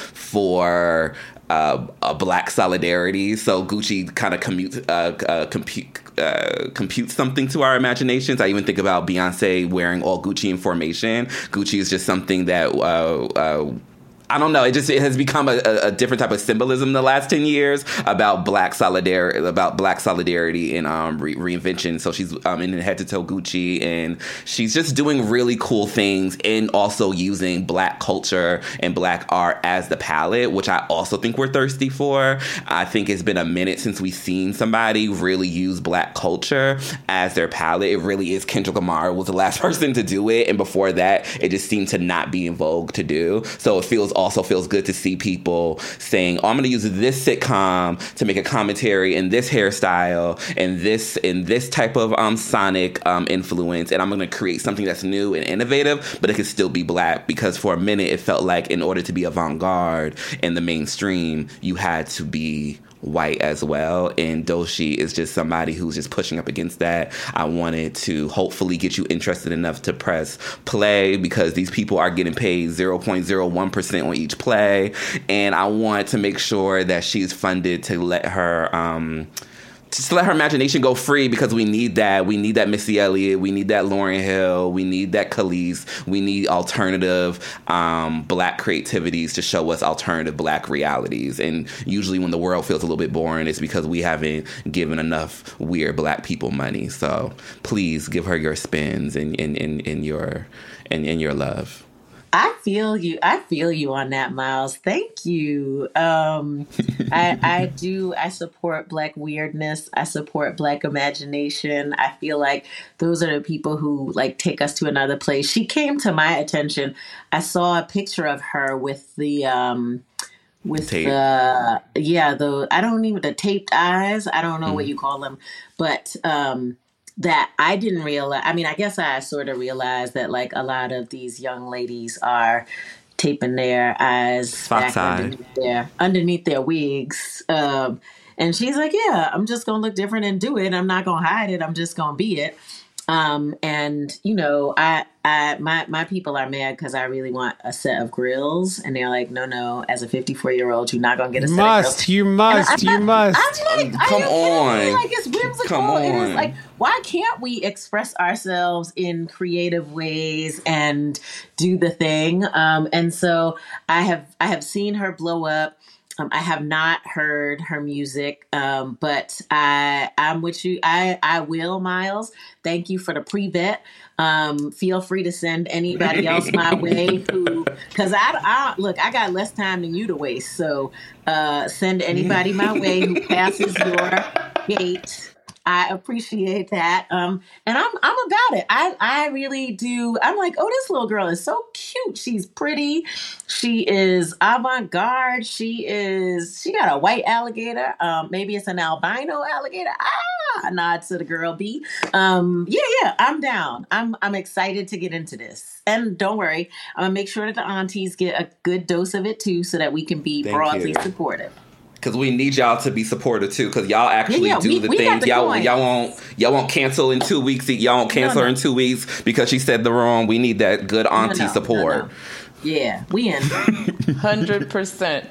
for Uh, a black solidarity. So Gucci kind of commute, uh, uh, compute, uh, computes something to our imaginations. I even think about Beyonce wearing all Gucci in formation. Gucci is just something that uh, uh, I don't know. It just it has become a, a different type of symbolism in the last ten years about black solidarity, about black solidarity and um, re- reinvention. So she's um, in head to toe Gucci, and she's just doing really cool things, and also using black culture and black art as the palette, which I also think we're thirsty for. I think it's been a minute since we've seen somebody really use black culture as their palette. It really is. Kendrick Lamar was the last person to do it, and before that, it just seemed to not be in vogue to do. So it feels also feels good to see people saying, oh, I'm going to use this sitcom to make a commentary in this hairstyle and this in this type of um, sonic um, influence, and I'm going to create something that's new and innovative, but it can still be black. Because for a minute, it felt like in order to be avant-garde in the mainstream, you had to be white as well, and Doechii is just somebody who's just pushing up against that. I wanted to hopefully get you interested enough to press play, because these people are getting paid zero point zero one percent on each play, and I want to make sure that she's funded to let her um just let her imagination go free, because we need that. We need that Missy Elliott. We need that Lauryn Hill. We need that Khalees. We need alternative um, black creativities to show us alternative black realities. And usually when the world feels a little bit boring, it's because we haven't given enough weird black people money. So please give her your spins and, and, and, and your and, and your love. I feel you. I feel you on that, Miles. Thank you. Um, I, I do. I support black weirdness. I support black imagination. I feel like those are the people who like take us to another place. She came to my attention. I saw a picture of her with the, um, with Tape. the, yeah, the, I don't even, the taped eyes. I don't know mm. what you call them, but, um, that I didn't realize. I mean, I guess I sort of realized that like a lot of these young ladies are taping their eyes back underneath their, underneath their wigs. Um, and she's like, yeah, I'm just going to look different and do it. I'm not going to hide it. I'm just going to be it. Um, and, you know, I, I, my, my people are mad because I really want a set of grills. And they're like, no, no, as a fifty-four year old, you're not going to get a set must, of grills. You must, I'm you not, must. I'm like, Come on. Like, it's whimsical. Come on. It is like, why can't we express ourselves in creative ways and do the thing? Um, and so I have, I have seen her blow up. Um, I have not heard her music, um, but I, I'm with you. I, I will, Miles. Thank you for the pre-vet. Um, feel free to send anybody else my way who, because I, I look, I got less time than you to waste. So uh, send anybody my way who passes your gate. I appreciate that. Um, and I'm I'm about it. I, I really do. I'm like, oh, this little girl is so cute. She's pretty. She is avant-garde. She is, she got a white alligator. Um, maybe it's an albino alligator. Ah, nod to the girl B. Um, yeah, yeah, I'm down. I'm I'm excited to get into this. And don't worry, I'm gonna make sure that the aunties get a good dose of it too, so that we can be Thank broadly you. supportive. Because we need y'all to be supportive too. Because y'all actually yeah, yeah, do we, the we things. the Y'all, coin. y'all won't. Y'all won't cancel in two weeks. Y'all won't cancel no, no. her in two weeks because she said the wrong. We need that good auntie no, no, support. No, no. Yeah, we in. one hundred percent.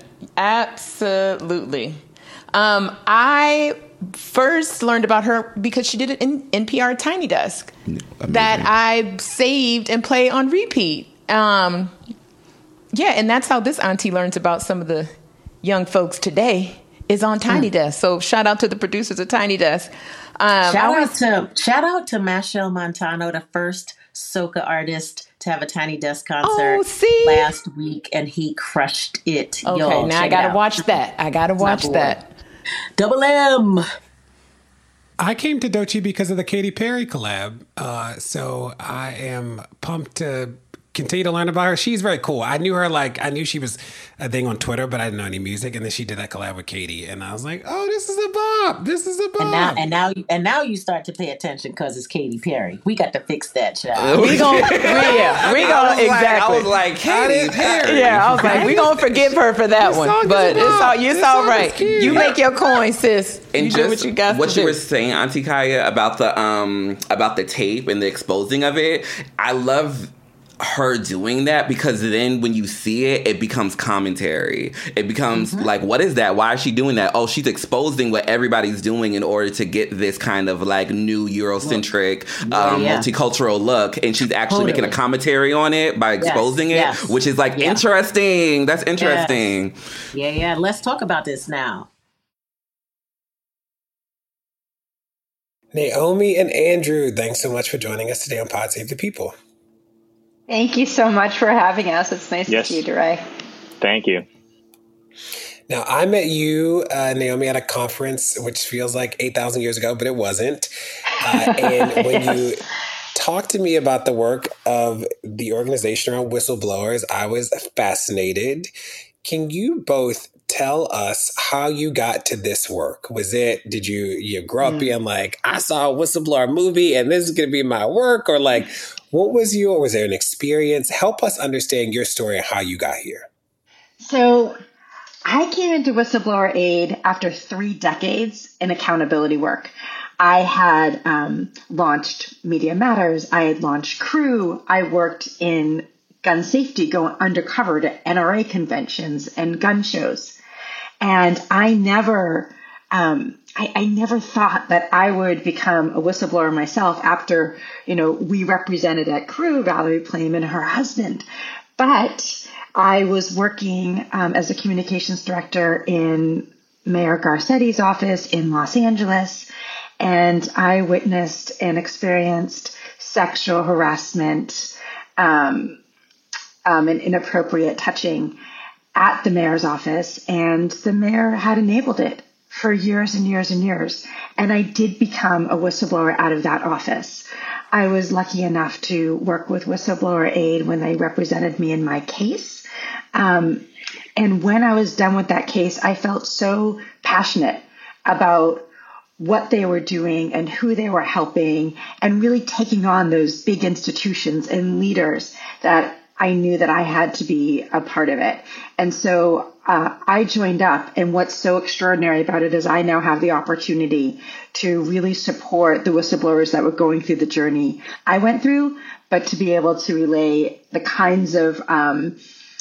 Absolutely. Um, I first learned about her because she did it in N P R Tiny Desk. Amazing. That I saved and play on repeat. Um, yeah, and that's how this auntie learns about some of the young folks today is on Tiny Desk. So shout out to the producers of Tiny Desk. Um, shout I out to shout out to Machelle Montano, the first soca artist to have a Tiny Desk concert Oh, see? last week, and he crushed it. Okay, Y'all, now I check it gotta out. watch that. I gotta watch bored. that. Double M. I came to Doechii because of the Katy Perry collab. Uh, so I am pumped to continue to learn about her. She's very cool. I knew her, like, I knew she was a thing on Twitter, but I didn't know any music. And then she did that collab with Katy. And I was like, oh, this is a bop. This is a bop. And now, and now, and now you start to pay attention because it's Katy Perry. We got to fix that, child. We gonna, we, yeah, we gonna, I exactly. Like, I was like, Katy Perry. Yeah, I was like, we gonna forgive her for that This one. song is But a it's bop. all, it's This all song is right. cute. You make your coin, sis. And you just do what you got what to you do. were saying, Auntie Kaya, about the um about the tape and the exposing of it, I love her doing that, because then when you see it, it becomes commentary. It becomes mm-hmm. like, what is that? Why is she doing that? Oh, she's exposing what everybody's doing in order to get this kind of like new Eurocentric, yeah, um, yeah. multicultural look. And she's actually Totally. making a commentary on it by exposing Yes, it, yes. which is like Yeah. interesting. That's interesting. Yes. Yeah, yeah. Let's talk about this now. Naomi and Andrew, thanks so much for joining us today on Pod Save the People. Thank you so much for having us. It's nice Yes. to see you, DeRay. Thank you. Now, I met you, uh, Naomi, at a conference, which feels like eight thousand years ago, but it wasn't. Uh, and when Yes. you talked to me about the work of the organization around whistleblowers, I was fascinated. Can you both tell us how you got to this work? Was it, did you, you grow up mm. being like, I saw a whistleblower movie and this is going to be my work? Or like, what was your, was there an experience? Help us understand your story and how you got here. So I came into Whistleblower Aid after three decades in accountability work. I had um, launched Media Matters. I had launched Crew. I worked in gun safety, going undercover to N R A conventions and gun shows. And I never, um, I, I never thought that I would become a whistleblower myself after, you know, we represented at Crew, Valerie Plame and her husband. But I was working um, as a communications director in Mayor Garcetti's office in Los Angeles, and I witnessed and experienced sexual harassment um, um, and inappropriate touching at the mayor's office, and the mayor had enabled it for years and years and years. And I did become a whistleblower out of that office. I was lucky enough to work with Whistleblower Aid when they represented me in my case. Um, and when I was done with that case, I felt so passionate about what they were doing and who they were helping, and really taking on those big institutions and leaders that I knew that I had to be a part of it. And so uh, I joined up. And what's so extraordinary about it is I now have the opportunity to really support the whistleblowers that were going through the journey I went through, but to be able to relay the kinds of um,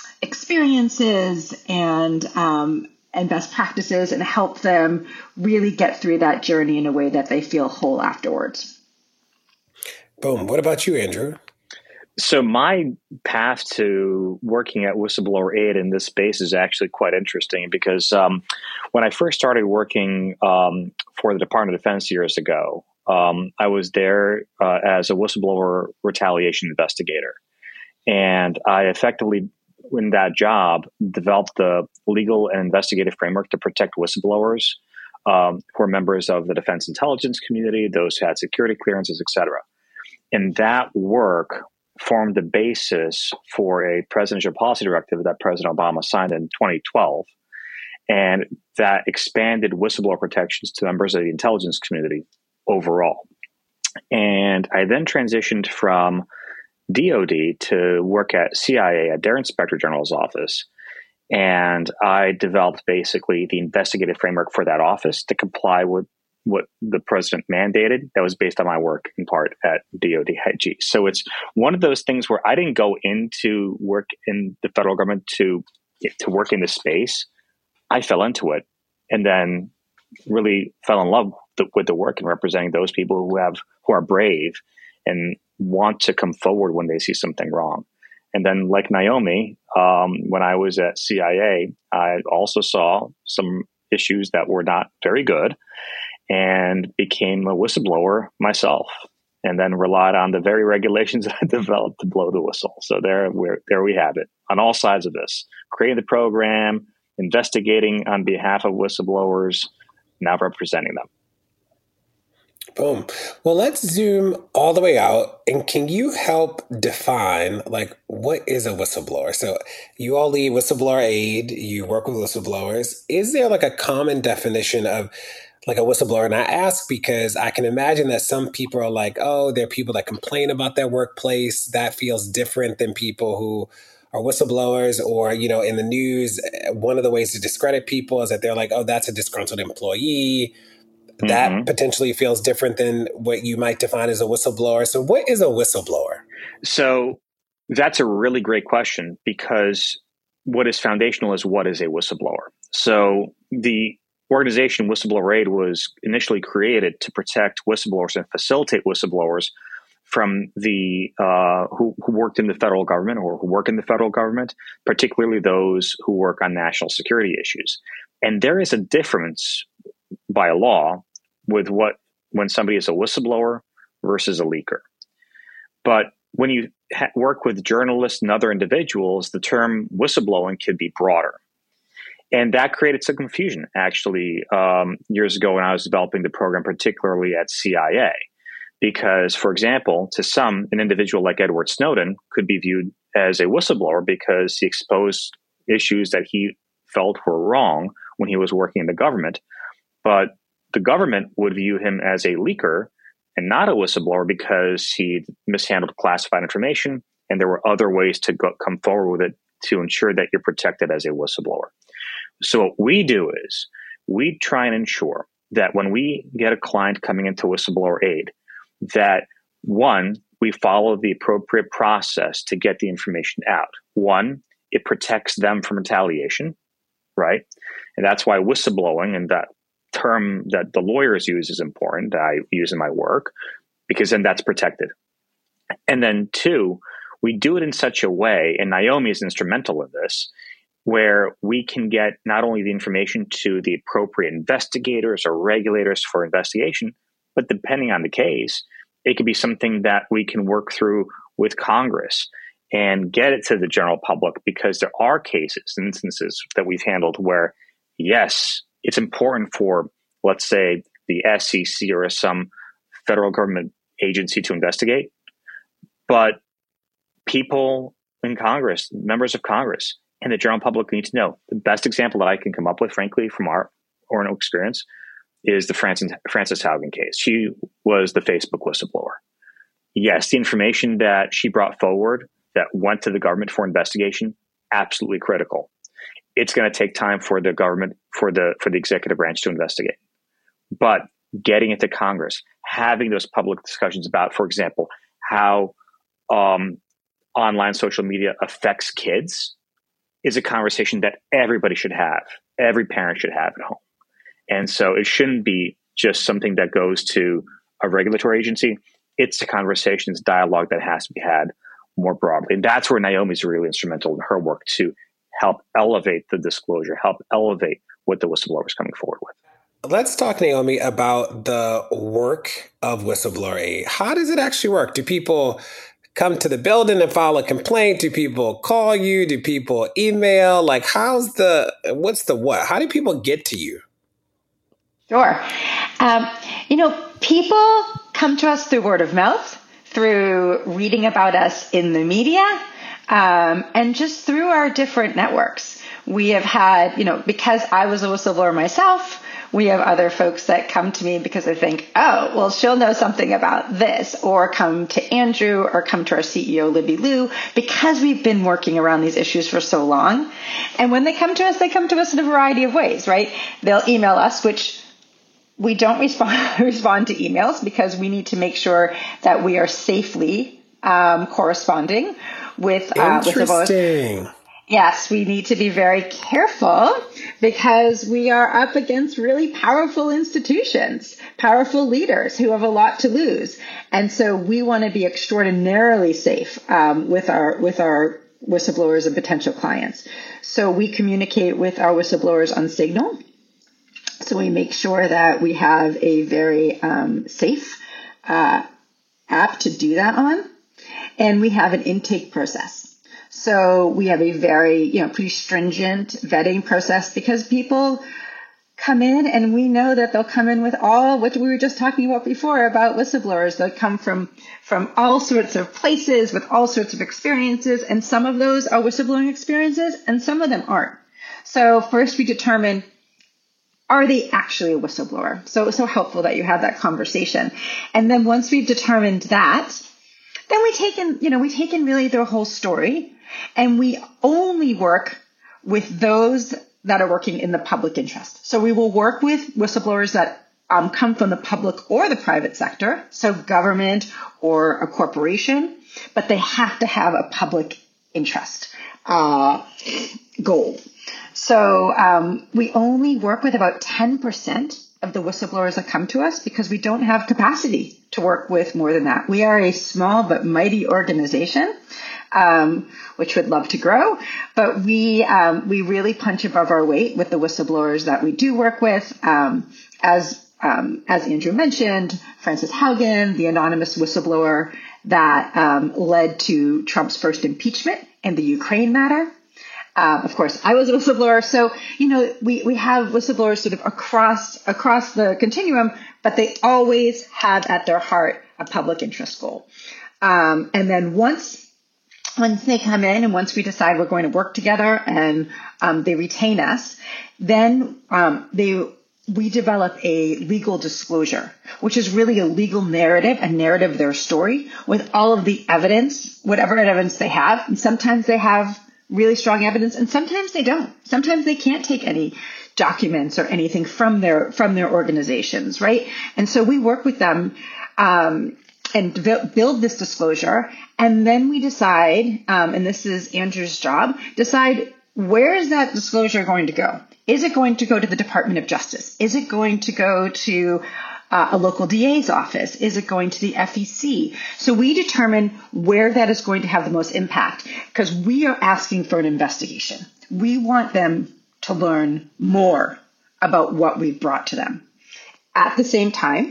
experiences and um, and best practices and help them really get through that journey in a way that they feel whole afterwards. Boom. What about you, Andrew? So my path to working at Whistleblower Aid in this space is actually quite interesting, because um, when I first started working um, for the Department of Defense years ago, um, I was there uh, as a whistleblower retaliation investigator. And I effectively, in that job, developed the legal and investigative framework to protect whistleblowers um, who are members of the defense intelligence community, those who had security clearances, et cetera. And that work formed the basis for a presidential policy directive that President Obama signed in twenty twelve. And that expanded whistleblower protections to members of the intelligence community overall. And I then transitioned from D O D to work at C I A, at their Inspector General's office. And I developed basically the investigative framework for that office to comply with what the president mandated. That was based on my work in part at D O D I G. So it's one of those things where I didn't go into work in the federal government to to work in this space. I fell into it and then really fell in love th- with the work and representing those people who have who are brave and want to come forward when they see something wrong. And then, like Naomi, um, when I was at C I A, I also saw some issues that were not very good and became a whistleblower myself, and then relied on the very regulations that I developed to blow the whistle. So there, we're, there we have it on all sides of this, creating the program, investigating on behalf of whistleblowers, now representing them. Boom. Well, let's zoom all the way out. And can you help define, like, what is a whistleblower? So you all lead Whistleblower Aid. You work with whistleblowers. Is there like a common definition of like a whistleblower? And I ask because I can imagine that some people are like, oh, there are people that complain about their workplace. That feels different than people who are whistleblowers. Or, you know, in the news, one of the ways to discredit people is that they're like, oh, that's a disgruntled employee. That mm-hmm. potentially feels different than what you might define as a whistleblower. So what is a whistleblower? So that's a really great question, because what is foundational is what is a whistleblower. So the organization Whistleblower Aid was initially created to protect whistleblowers and facilitate whistleblowers from the uh, who, who worked in the federal government or who work in the federal government, particularly those who work on national security issues. And there is a difference by law with what when somebody is a whistleblower versus a leaker. But when you ha- work with journalists and other individuals, the term whistleblowing can be broader. And that created some confusion, actually, um, years ago when I was developing the program, particularly at C I A. Because, for example, to some, an individual like Edward Snowden could be viewed as a whistleblower because he exposed issues that he felt were wrong when he was working in the government. But the government would view him as a leaker and not a whistleblower because he mishandled classified information, and there were other ways to go, come forward with it to ensure that you're protected as a whistleblower. So what we do is we try and ensure that when we get a client coming into Whistleblower Aid, that one, we follow the appropriate process to get the information out. One, it protects them from retaliation, right? And that's why whistleblowing, and that term that the lawyers use, is important, that I use in my work, because then that's protected. And then two, we do it in such a way, and Naomi is instrumental in this, where we can get not only the information to the appropriate investigators or regulators for investigation, but depending on the case, it could be something that we can work through with Congress and get it to the general public, because there are cases and instances that we've handled where, yes, it's important for, let's say, the S E C or some federal government agency to investigate, but people in Congress, members of Congress, and the general public need to know. The best example that I can come up with, frankly, from our own experience, is the Frances, Frances Haugen case. She was the Facebook whistleblower. Yes, the information that she brought forward that went to the government for investigation, absolutely critical. It's going to take time for the government, for the for the executive branch to investigate. But getting it to Congress, having those public discussions about, for example, how um, online social media affects kids, is a conversation that everybody should have. Every parent should have at home. And so it shouldn't be just something that goes to a regulatory agency. It's a conversation, it's dialogue that has to be had more broadly. And that's where Naomi's really instrumental in her work to help elevate the disclosure, help elevate what the whistleblower is coming forward with. Let's talk, Naomi, about the work of Whistleblower Aid. How does it actually work? Do people come to the building and file a complaint? Do people call you? Do people email? Like, how's the, what's the what? How do people get to you? Sure. Um, you know, people come to us through word of mouth, through reading about us in the media, um, and just through our different networks. We have had, you know, because I was a whistleblower myself, we have other folks that come to me because they think, oh, well, she'll know something about this, or come to Andrew, or come to our C E O, Libby Liu, because we've been working around these issues for so long. And when they come to us, they come to us in a variety of ways, right? They'll email us, which we don't respond respond to emails because we need to make sure that we are safely um, corresponding with uh, with the vote. Yes, we need to be very careful because we are up against really powerful institutions, powerful leaders who have a lot to lose. And so we want to be extraordinarily safe um, with our with our whistleblowers and potential clients. So we communicate with our whistleblowers on Signal. So we make sure that we have a very um, safe uh, app to do that on. And we have an intake process. So we have a very, you know, pretty stringent vetting process because people come in and we know that they'll come in with all what we were just talking about before about whistleblowers. They'll come from, from all sorts of places with all sorts of experiences. And some of those are whistleblowing experiences and some of them aren't. So first we determine, are they actually a whistleblower? So it was so helpful that you had that conversation. And then once we've determined that, then we take in, you know, we take in really their whole story and we only work with those that are working in the public interest. So we will work with whistleblowers that um, come from the public or the private sector, so government or a corporation, but they have to have a public interest uh, goal. So um, we only work with about ten percent of the whistleblowers that come to us because we don't have capacity to work with more than that. We are a small but mighty organization. Um, which would love to grow, but we um, we really punch above our weight with the whistleblowers that we do work with. Um, as um, as Andrew mentioned, Frances Haugen, the anonymous whistleblower that um, led to Trump's first impeachment in the Ukraine matter. Uh, of course, I was a whistleblower, so you know we we have whistleblowers sort of across across the continuum, but they always have at their heart a public interest goal. Um, and then once Once they come in and once we decide we're going to work together and um, they retain us, then um, they we develop a legal disclosure, which is really a legal narrative, a narrative of their story with all of the evidence, whatever evidence they have. And sometimes they have really strong evidence and sometimes they don't. Sometimes they can't take any documents or anything from their from their organizations, right? And so we work with them um, and build this disclosure. And then we decide, um, and this is Andrew's job, decide where is that disclosure going to go? Is it going to go to the Department of Justice? Is it going to go to uh, a local D A's office? Is it going to the F E C? So we determine where that is going to have the most impact because we are asking for an investigation. We want them to learn more about what we've brought to them. At the same time,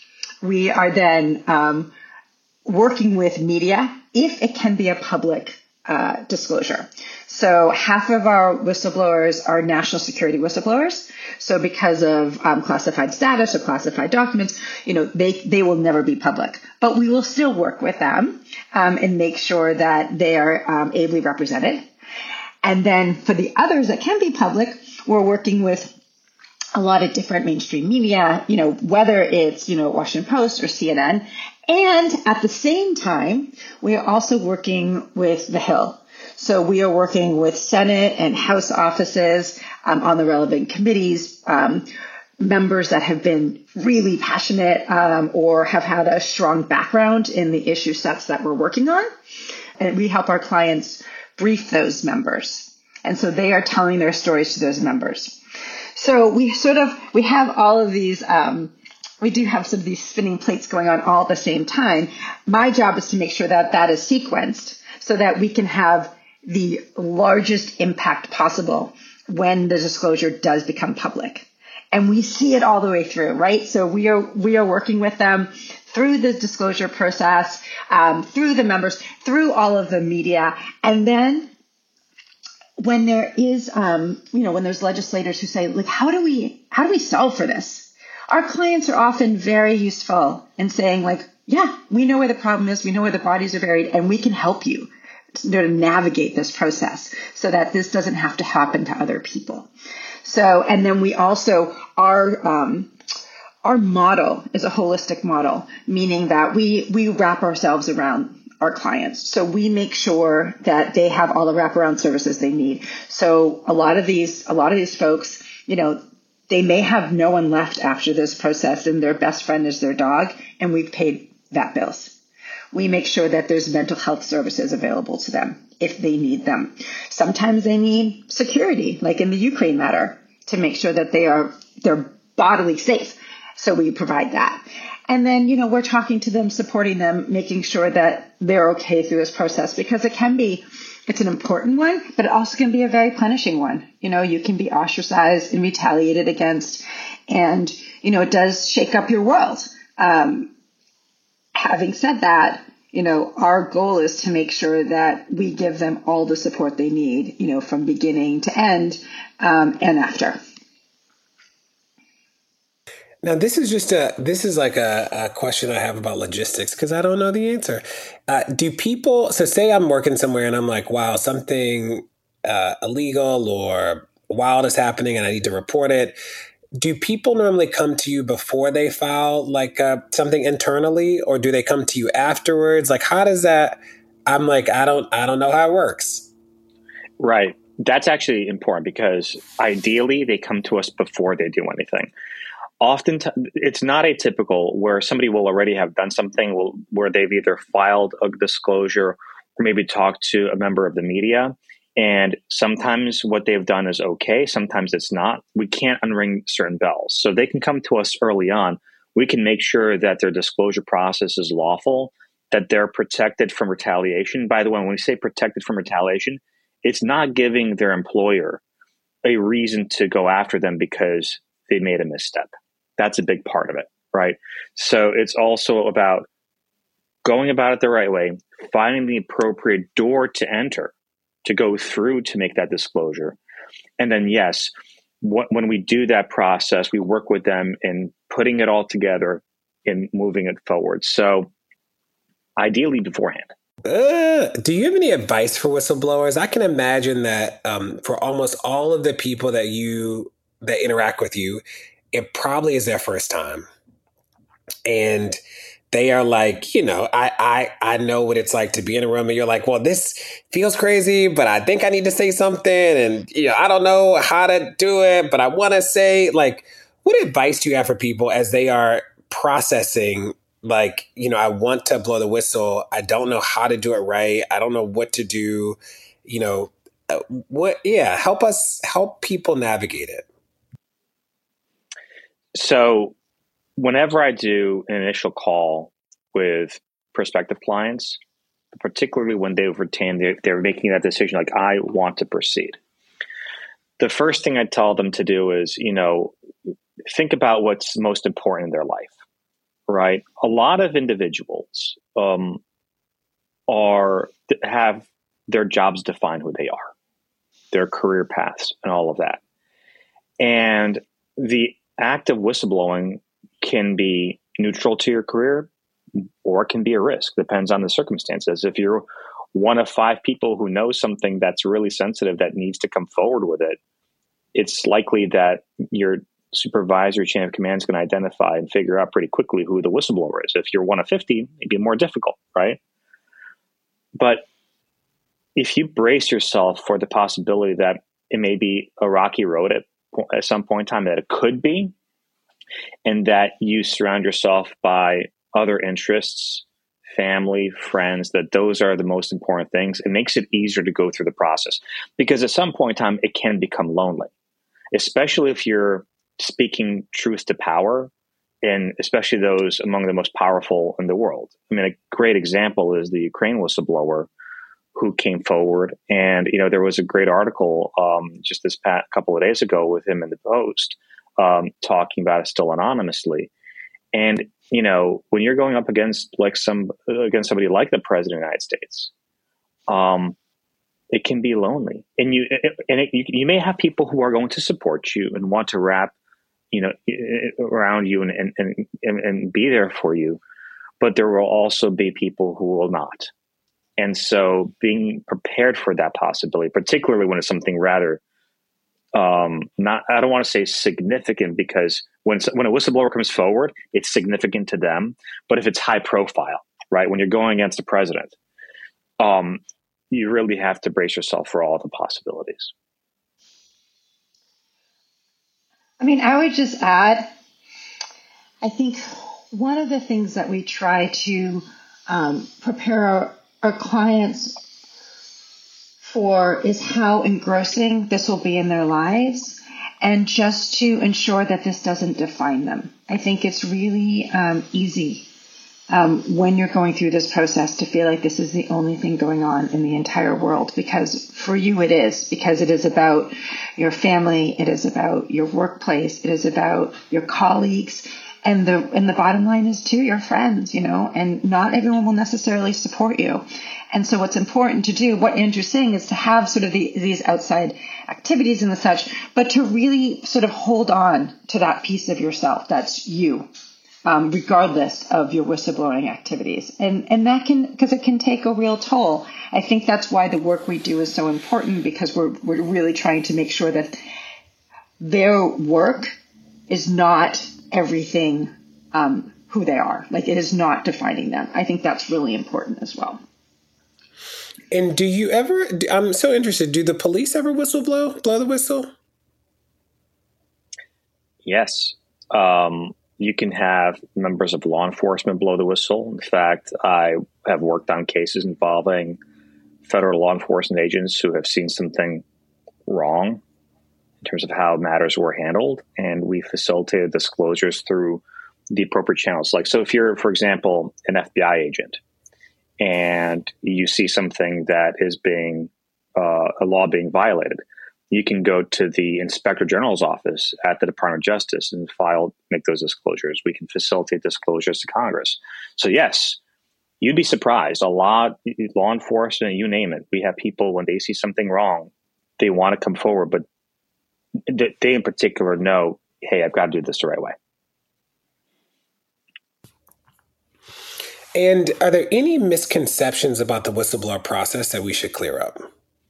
we are then um, working with media if it can be a public uh, disclosure. So half of our whistleblowers are national security whistleblowers. So because of um, classified status or classified documents, you know, they, they will never be public. But we will still work with them um, and make sure that they are um, ably represented. And then for the others that can be public, we're working with a lot of different mainstream media, you know, whether it's, you know, Washington Post or C N N. And at the same time, we are also working with the Hill. So we are working with Senate and House offices um, on the relevant committees, um, members that have been really passionate um, or have had a strong background in the issue sets that we're working on. And we help our clients brief those members. And so they are telling their stories to those members. So we sort of, we have all of these, um, we do have some of these spinning plates going on all at the same time. My job is to make sure that that is sequenced so that we can have the largest impact possible when the disclosure does become public. And we see it all the way through, right? So we are, we are working with them through the disclosure process, um, through the members, through all of the media. And then when there is, um, you know, when there's legislators who say, like, how do we, how do we solve for this? Our clients are often very useful in saying, like, yeah, we know where the problem is. We know where the bodies are buried, and we can help you to navigate this process so that this doesn't have to happen to other people. So, and then we also, our, um, our model is a holistic model, meaning that we, we wrap ourselves around our clients. So we make sure that they have all the wraparound services they need. So a lot of these, a lot of these folks, you know, they may have no one left after this process and their best friend is their dog, and we've paid vet bills. We make sure that there's mental health services available to them if they need them. Sometimes they need security, like in the Ukraine matter, to make sure that they are, they're bodily safe. So we provide that. And then, you know, we're talking to them, supporting them, making sure that they're okay through this process, because it can be, it's an important one, but it also can be a very punishing one. You know, you can be ostracized and retaliated against. And, you know, it does shake up your world. Um, having said that, you know, our goal is to make sure that we give them all the support they need, you know, from beginning to end, um, and after. Now, this is just a, this is like a, a question I have about logistics because I don't know the answer. Uh, do people, so say I'm working somewhere and I'm like, wow, something uh, illegal or wild is happening and I need to report it. Do people normally come to you before they file like uh, something internally, or do they come to you afterwards? Like, how does that, I'm like, I don't, I don't know how it works. Right. That's actually important because ideally they come to us before they do anything. Often t- it's not atypical where somebody will already have done something will, where they've either filed a disclosure or maybe talked to a member of the media. And sometimes what they've done is okay. Sometimes it's not. We can't unring certain bells. So they can come to us early on. We can make sure that their disclosure process is lawful, that they're protected from retaliation. By the way, when we say protected from retaliation, it's not giving their employer a reason to go after them because they made a misstep. That's a big part of it, right? So it's also about going about it the right way, finding the appropriate door to enter, to go through to make that disclosure. And then, yes, wh- when we do that process, we work with them in putting it all together and moving it forward. So ideally beforehand. Uh, do you have any advice for whistleblowers? I can imagine that um, for almost all of the people that you that interact with you, it probably is their first time. And they are like, you know, I, I I know what it's like to be in a room and you're like, well, this feels crazy, but I think I need to say something. And, you know, I don't know how to do it, but I want to say, like, what advice do you have for people as they are processing, like, you know, I want to blow the whistle. I don't know how to do it right. I don't know what to do. You know, uh, what, yeah, help us, help people navigate it. So whenever I do an initial call with prospective clients, particularly when they've retained, they're, they're making that decision, like, I want to proceed. The first thing I tell them to do is, you know, think about what's most important in their life, right? A lot of individuals um, are have their jobs define who they are, their career paths and all of that. And the act of whistleblowing can be neutral to your career or it can be a risk. Depends on the circumstances. If you're one of five people who knows something that's really sensitive that needs to come forward with it, it's likely that your supervisor chain of command is going to identify and figure out pretty quickly who the whistleblower is. If you're one of fifty, it'd be more difficult, right? But if you brace yourself for the possibility that it may be a rocky road at, at some point in time, that it could be, and that you surround yourself by other interests, family, friends, that those are the most important things, it makes it easier to go through the process. Because at some point in time, it can become lonely, especially if you're speaking truth to power, and especially those among the most powerful in the world. I mean, a great example is the Ukraine whistleblower who came forward. And, you know, there was a great article um, just this past couple of days ago with him in the Post um, talking about it still anonymously. And, you know, when you're going up against like some against somebody like the president of the United States, um, it can be lonely. And you and it, you, you may have people who are going to support you and want to wrap, you know, around you and and, and and be there for you. But there will also be people who will not. And so being prepared for that possibility, particularly when it's something rather um, not, I don't want to say significant, because when, when a whistleblower comes forward, it's significant to them. But if it's high profile, right, when you're going against the president, um, you really have to brace yourself for all the possibilities. I mean, I would just add, I think one of the things that we try to um, prepare our, our clients for is how engrossing this will be in their lives, and just to ensure that this doesn't define them. I think it's really um, easy um, when you're going through this process to feel like this is the only thing going on in the entire world, because for you it is, because it is about your family, it is about your workplace, it is about your colleagues, and the and the bottom line is too your friends, you know, and not everyone will necessarily support you. And so what's important to do, what Andrew's saying, is to have sort of the, these outside activities and the such, but to really sort of hold on to that piece of yourself that's you. Um, regardless of your whistleblowing activities. And and that can, because it can take a real toll. I think that's why the work we do is so important, because we're we're really trying to make sure that their work is not everything um, who they are. Like, it is not defining them. I think that's really important as well. And do you ever, I'm so interested, do the police ever whistleblow, blow the whistle? Yes. Um You can have members of law enforcement blow the whistle. In fact, I have worked on cases involving federal law enforcement agents who have seen something wrong in terms of how matters were handled, and we facilitated disclosures through the appropriate channels. Like, so if you're, for example, an F B I agent and you see something that is being, uh, a law being violated, you can go to the Inspector General's office at the Department of Justice and file, make those disclosures. We can facilitate disclosures to Congress. So yes, you'd be surprised. A lot, law enforcement, you name it. We have people, when they see something wrong, they want to come forward, but they in particular know, hey, I've got to do this the right way. And are there any misconceptions about the whistleblower process that we should clear up?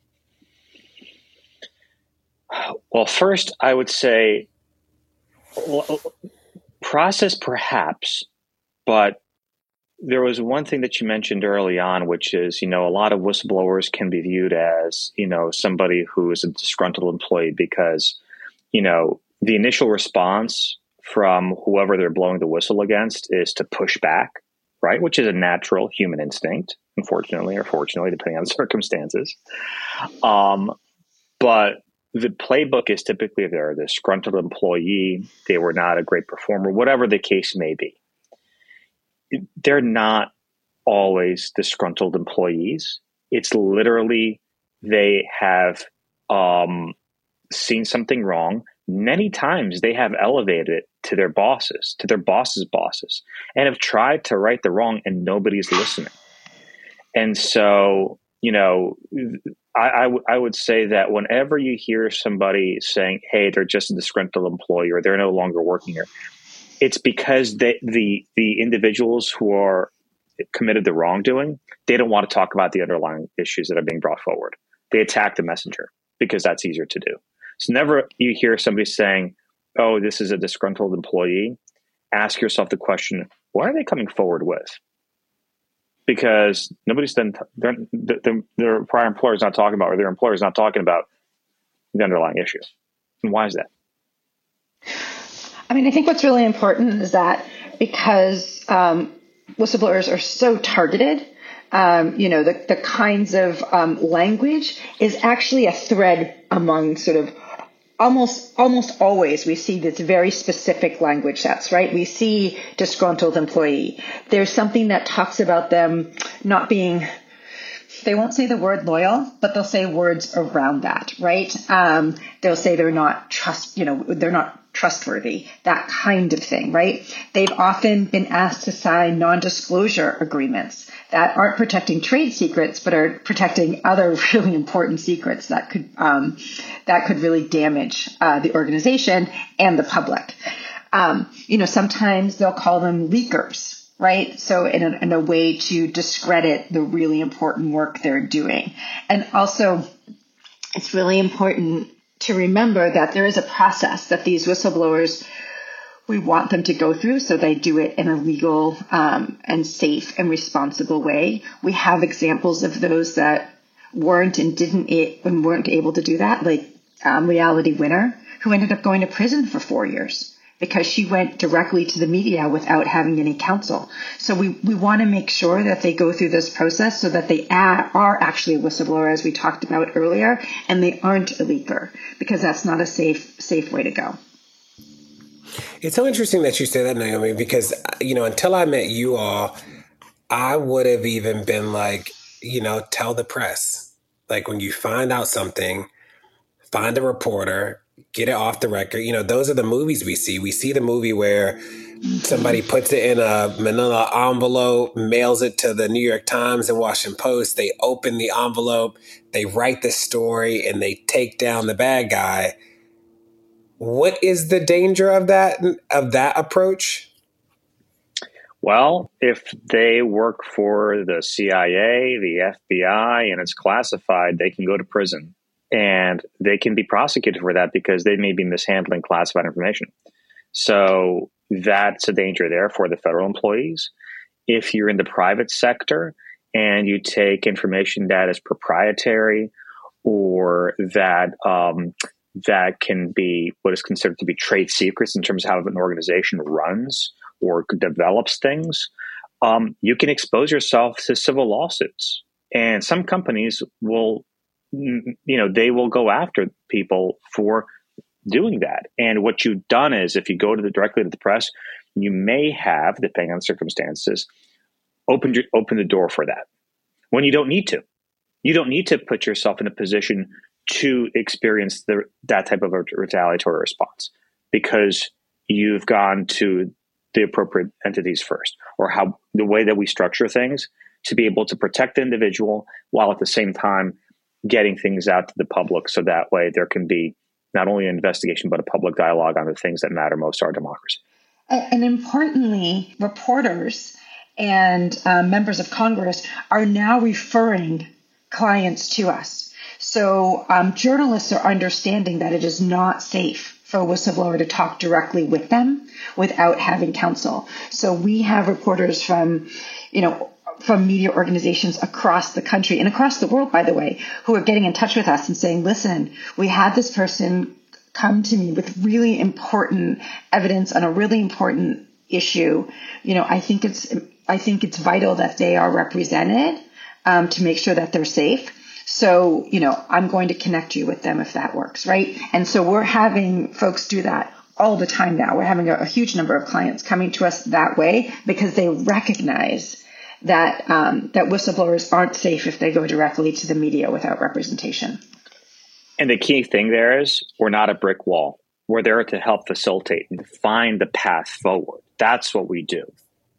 Well, first, I would say well, process perhaps, but there was one thing that you mentioned early on, which is, you know, a lot of whistleblowers can be viewed as, you know, somebody who is a disgruntled employee because, you know, the initial response from whoever they're blowing the whistle against is to push back, right? Which is a natural human instinct, unfortunately, or fortunately, depending on the circumstances. Um, but the playbook is typically they're a disgruntled employee, they were not a great performer, whatever the case may be. They're not always disgruntled employees. It's literally they have um, seen something wrong. Many times they have elevated it to their bosses, to their bosses' bosses, and have tried to right the wrong, and nobody's listening. And so, you know, I, I, w- I would say that whenever you hear somebody saying, hey, they're just a disgruntled employee or they're no longer working here, it's because they, the the individuals who are committed the wrongdoing, they don't want to talk about the underlying issues that are being brought forward. They attack the messenger because that's easier to do. So never you hear somebody saying, oh, this is a disgruntled employee, ask yourself the question, what are they coming forward with? Because nobody's then, their, their prior employer is not talking about, or their employer is not talking about the underlying issue. And why is that? I mean, I think what's really important is that because um, whistleblowers are so targeted, um, you know, the, the kinds of um, language is actually a thread among sort of almost almost always we see this very specific language sets, right? We see disgruntled employee. There's something that talks about them not being, they won't say the word loyal, but they'll say words around that, right? Um, they'll say they're not trust, you know, they're not trustworthy, that kind of thing, right? They've often been asked to sign non-disclosure agreements that aren't protecting trade secrets, but are protecting other really important secrets that could um, that could really damage uh, the organization and the public. Um, you know, sometimes they'll call them leakers, right? So in a, in a way to discredit the really important work they're doing. And also, it's really important to remember that there is a process that these whistleblowers, we want them to go through so they do it in a legal um, and safe and responsible way. We have examples of those that weren't and didn't and weren't able to do that, like um, Reality Winner, who ended up going to prison for four years because she went directly to the media without having any counsel. So we, we want to make sure that they go through this process so that they a- are actually a whistleblower, as we talked about earlier, and they aren't a leaker, because that's not a safe safe way to go. It's so interesting that you say that, Naomi, because, you know, until I met you all, I would have even been like, you know, tell the press. Like when you find out something, find a reporter, get it off the record. You know, those are the movies we see. We see the movie where somebody puts it in a manila envelope, mails it to the New York Times and Washington Post. They open the envelope, they write the story, and they take down the bad guy. What is the danger of that, of that approach? Well, if they work for the C I A, the F B I, and it's classified, they can go to prison and they can be prosecuted for that because they may be mishandling classified information. So that's a danger there for the federal employees. If you're in the private sector and you take information that is proprietary or that um, that can be what is considered to be trade secrets in terms of how an organization runs or develops things, um, you can expose yourself to civil lawsuits. And some companies will, you know, they will go after people for doing that. And what you've done is, if you go to the directly to the press, you may have, depending on the circumstances, opened your, open the door for that when you don't need to. You don't need to put yourself in a position to experience the, that type of a retaliatory response because you've gone to the appropriate entities first, or how the way that we structure things to be able to protect the individual while at the same time getting things out to the public. So that way there can be not only an investigation, but a public dialogue on the things that matter most to our democracy. And importantly, reporters and uh, members of Congress are now referring clients to us. So um, journalists are understanding that it is not safe for a whistleblower to talk directly with them without having counsel. So we have reporters from, you know, from media organizations across the country and across the world, by the way, who are getting in touch with us and saying, listen, we had this person come to me with really important evidence on a really important issue. You know, I think it's, I think it's vital that they are represented um, to make sure that they're safe. So, you know, I'm going to connect you with them if that works, right? And so we're having folks do that all the time now. We're having a, a huge number of clients coming to us that way because they recognize that um, that whistleblowers aren't safe if they go directly to the media without representation. And the key thing there is we're not a brick wall. We're there to help facilitate and find the path forward. That's what we do.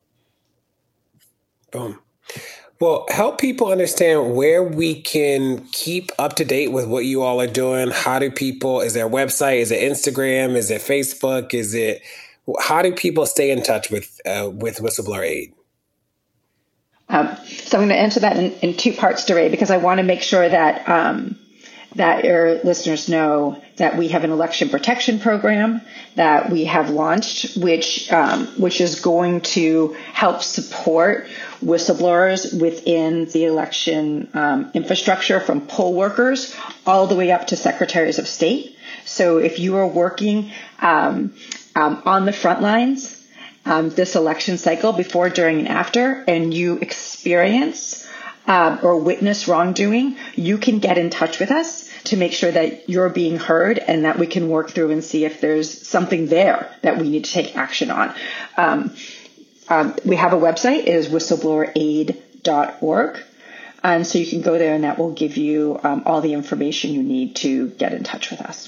Boom. Well, help people understand where we can keep up to date with what you all are doing. How do people, is there a website? Is it Instagram? Is it Facebook? Is it, how do people stay in touch with, uh, with Whistleblower Aid? Um, so I'm going to answer that in, in two parts, DeRay, because I want to make sure that, um, that your listeners know that we have an election protection program that we have launched, which um, which is going to help support whistleblowers within the election um, infrastructure, from poll workers all the way up to secretaries of state. So if you are working um, um, on the front lines um, this election cycle, before, during, and after, and you experience Uh, or witness wrongdoing, you can get in touch with us to make sure that you're being heard and that we can work through and see if there's something there that we need to take action on. Um, um, we have a website, it is whistleblower aid dot org. And so you can go there and that will give you um, all the information you need to get in touch with us.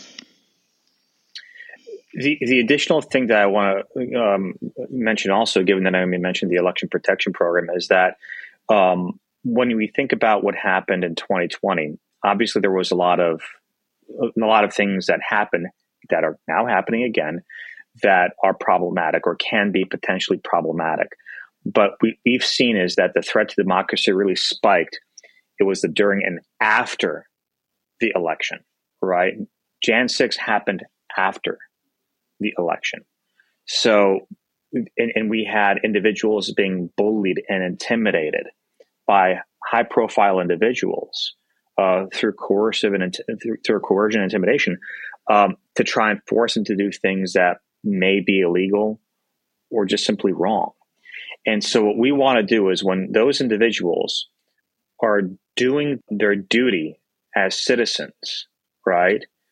The, the additional thing that I want to um, mention also, given that I mentioned the election protection program, is that um, when we think about what happened in twenty twenty, obviously there was a lot of a lot of things that happened that are now happening again that are problematic or can be potentially problematic. But we, we've seen is that the threat to democracy really spiked. It was the during and after the election, right? January sixth happened after the election. So, and, and we had individuals being bullied and intimidated by high-profile individuals uh, through coercive and through, through coercion and intimidation um, to try and force them to do things that may be illegal or just simply wrong. And so what we want to do is, when those individuals are doing their duty as citizens, right,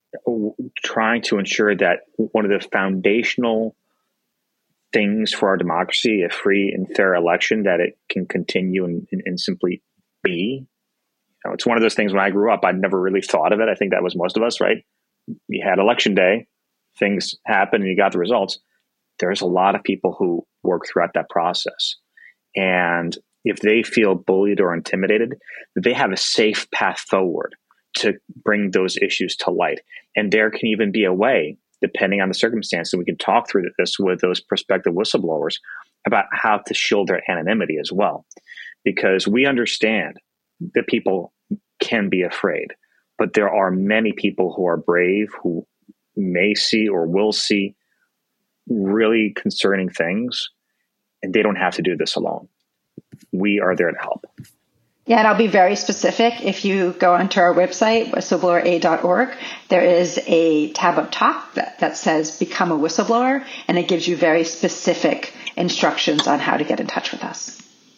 trying to ensure that one of the foundational things for our democracy, a free and fair election, that it can continue and, and, and simply be. You know, it's one of those things when I grew up, I never really thought of it. I think that was most of us, right? You had election day, things happen and you got the results. There's a lot of people who work throughout that process. And if they feel bullied or intimidated, they have a safe path forward to bring those issues to light. And there can even be a way, depending on the circumstance, that we can talk through this with those prospective whistleblowers about how to shield their anonymity as well. Because we understand that people can be afraid, but there are many people who are brave, who may see or will see really concerning things, and they don't have to do this alone. We are there to help. Yeah, and I'll be very specific. If you go onto our website, whistleblower aid dot org, there is a tab up top that, that says Become a Whistleblower, and it gives you very specific instructions on how to get in touch with us.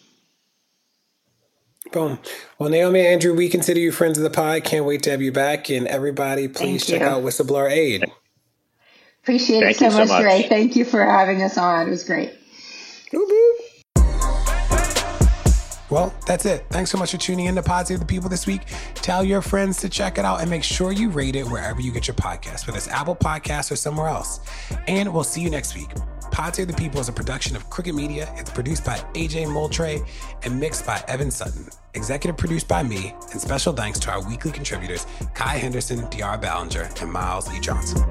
Boom. Well, Naomi, Andrew, we consider you friends of the pod. Can't wait to have you back. And everybody, please check out Whistleblower Aid. Appreciate it so much, Dre. Thank you for having us on. It was great. Well, that's it. Thanks so much for tuning in to Pod Save the People this week. Tell your friends to check it out and make sure you rate it wherever you get your podcast, whether it's Apple Podcasts or somewhere else. And we'll see you next week. Pod Save the People is a production of Crooked Media. It's produced by A J Moultrie and mixed by Evan Sutton. Executive produced by me, and special thanks to our weekly contributors, Kai Henderson, D R Ballinger, and Miles E. Johnson.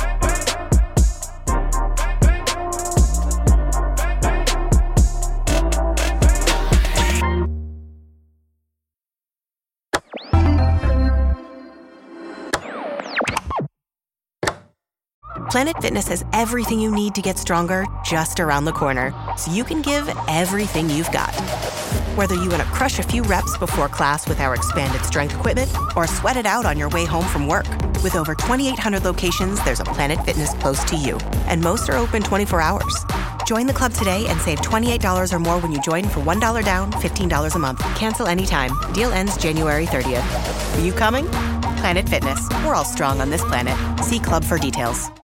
Planet Fitness has everything you need to get stronger just around the corner, so you can give everything you've got. Whether you want to crush a few reps before class with our expanded strength equipment or sweat it out on your way home from work. With over twenty-eight hundred locations, there's a Planet Fitness close to you, and most are open twenty-four hours. Join the club today and save twenty-eight dollars or more when you join for one dollar down, fifteen dollars a month. Cancel anytime. Deal ends January thirtieth. Are you coming? Planet Fitness. We're all strong on this planet. See club for details.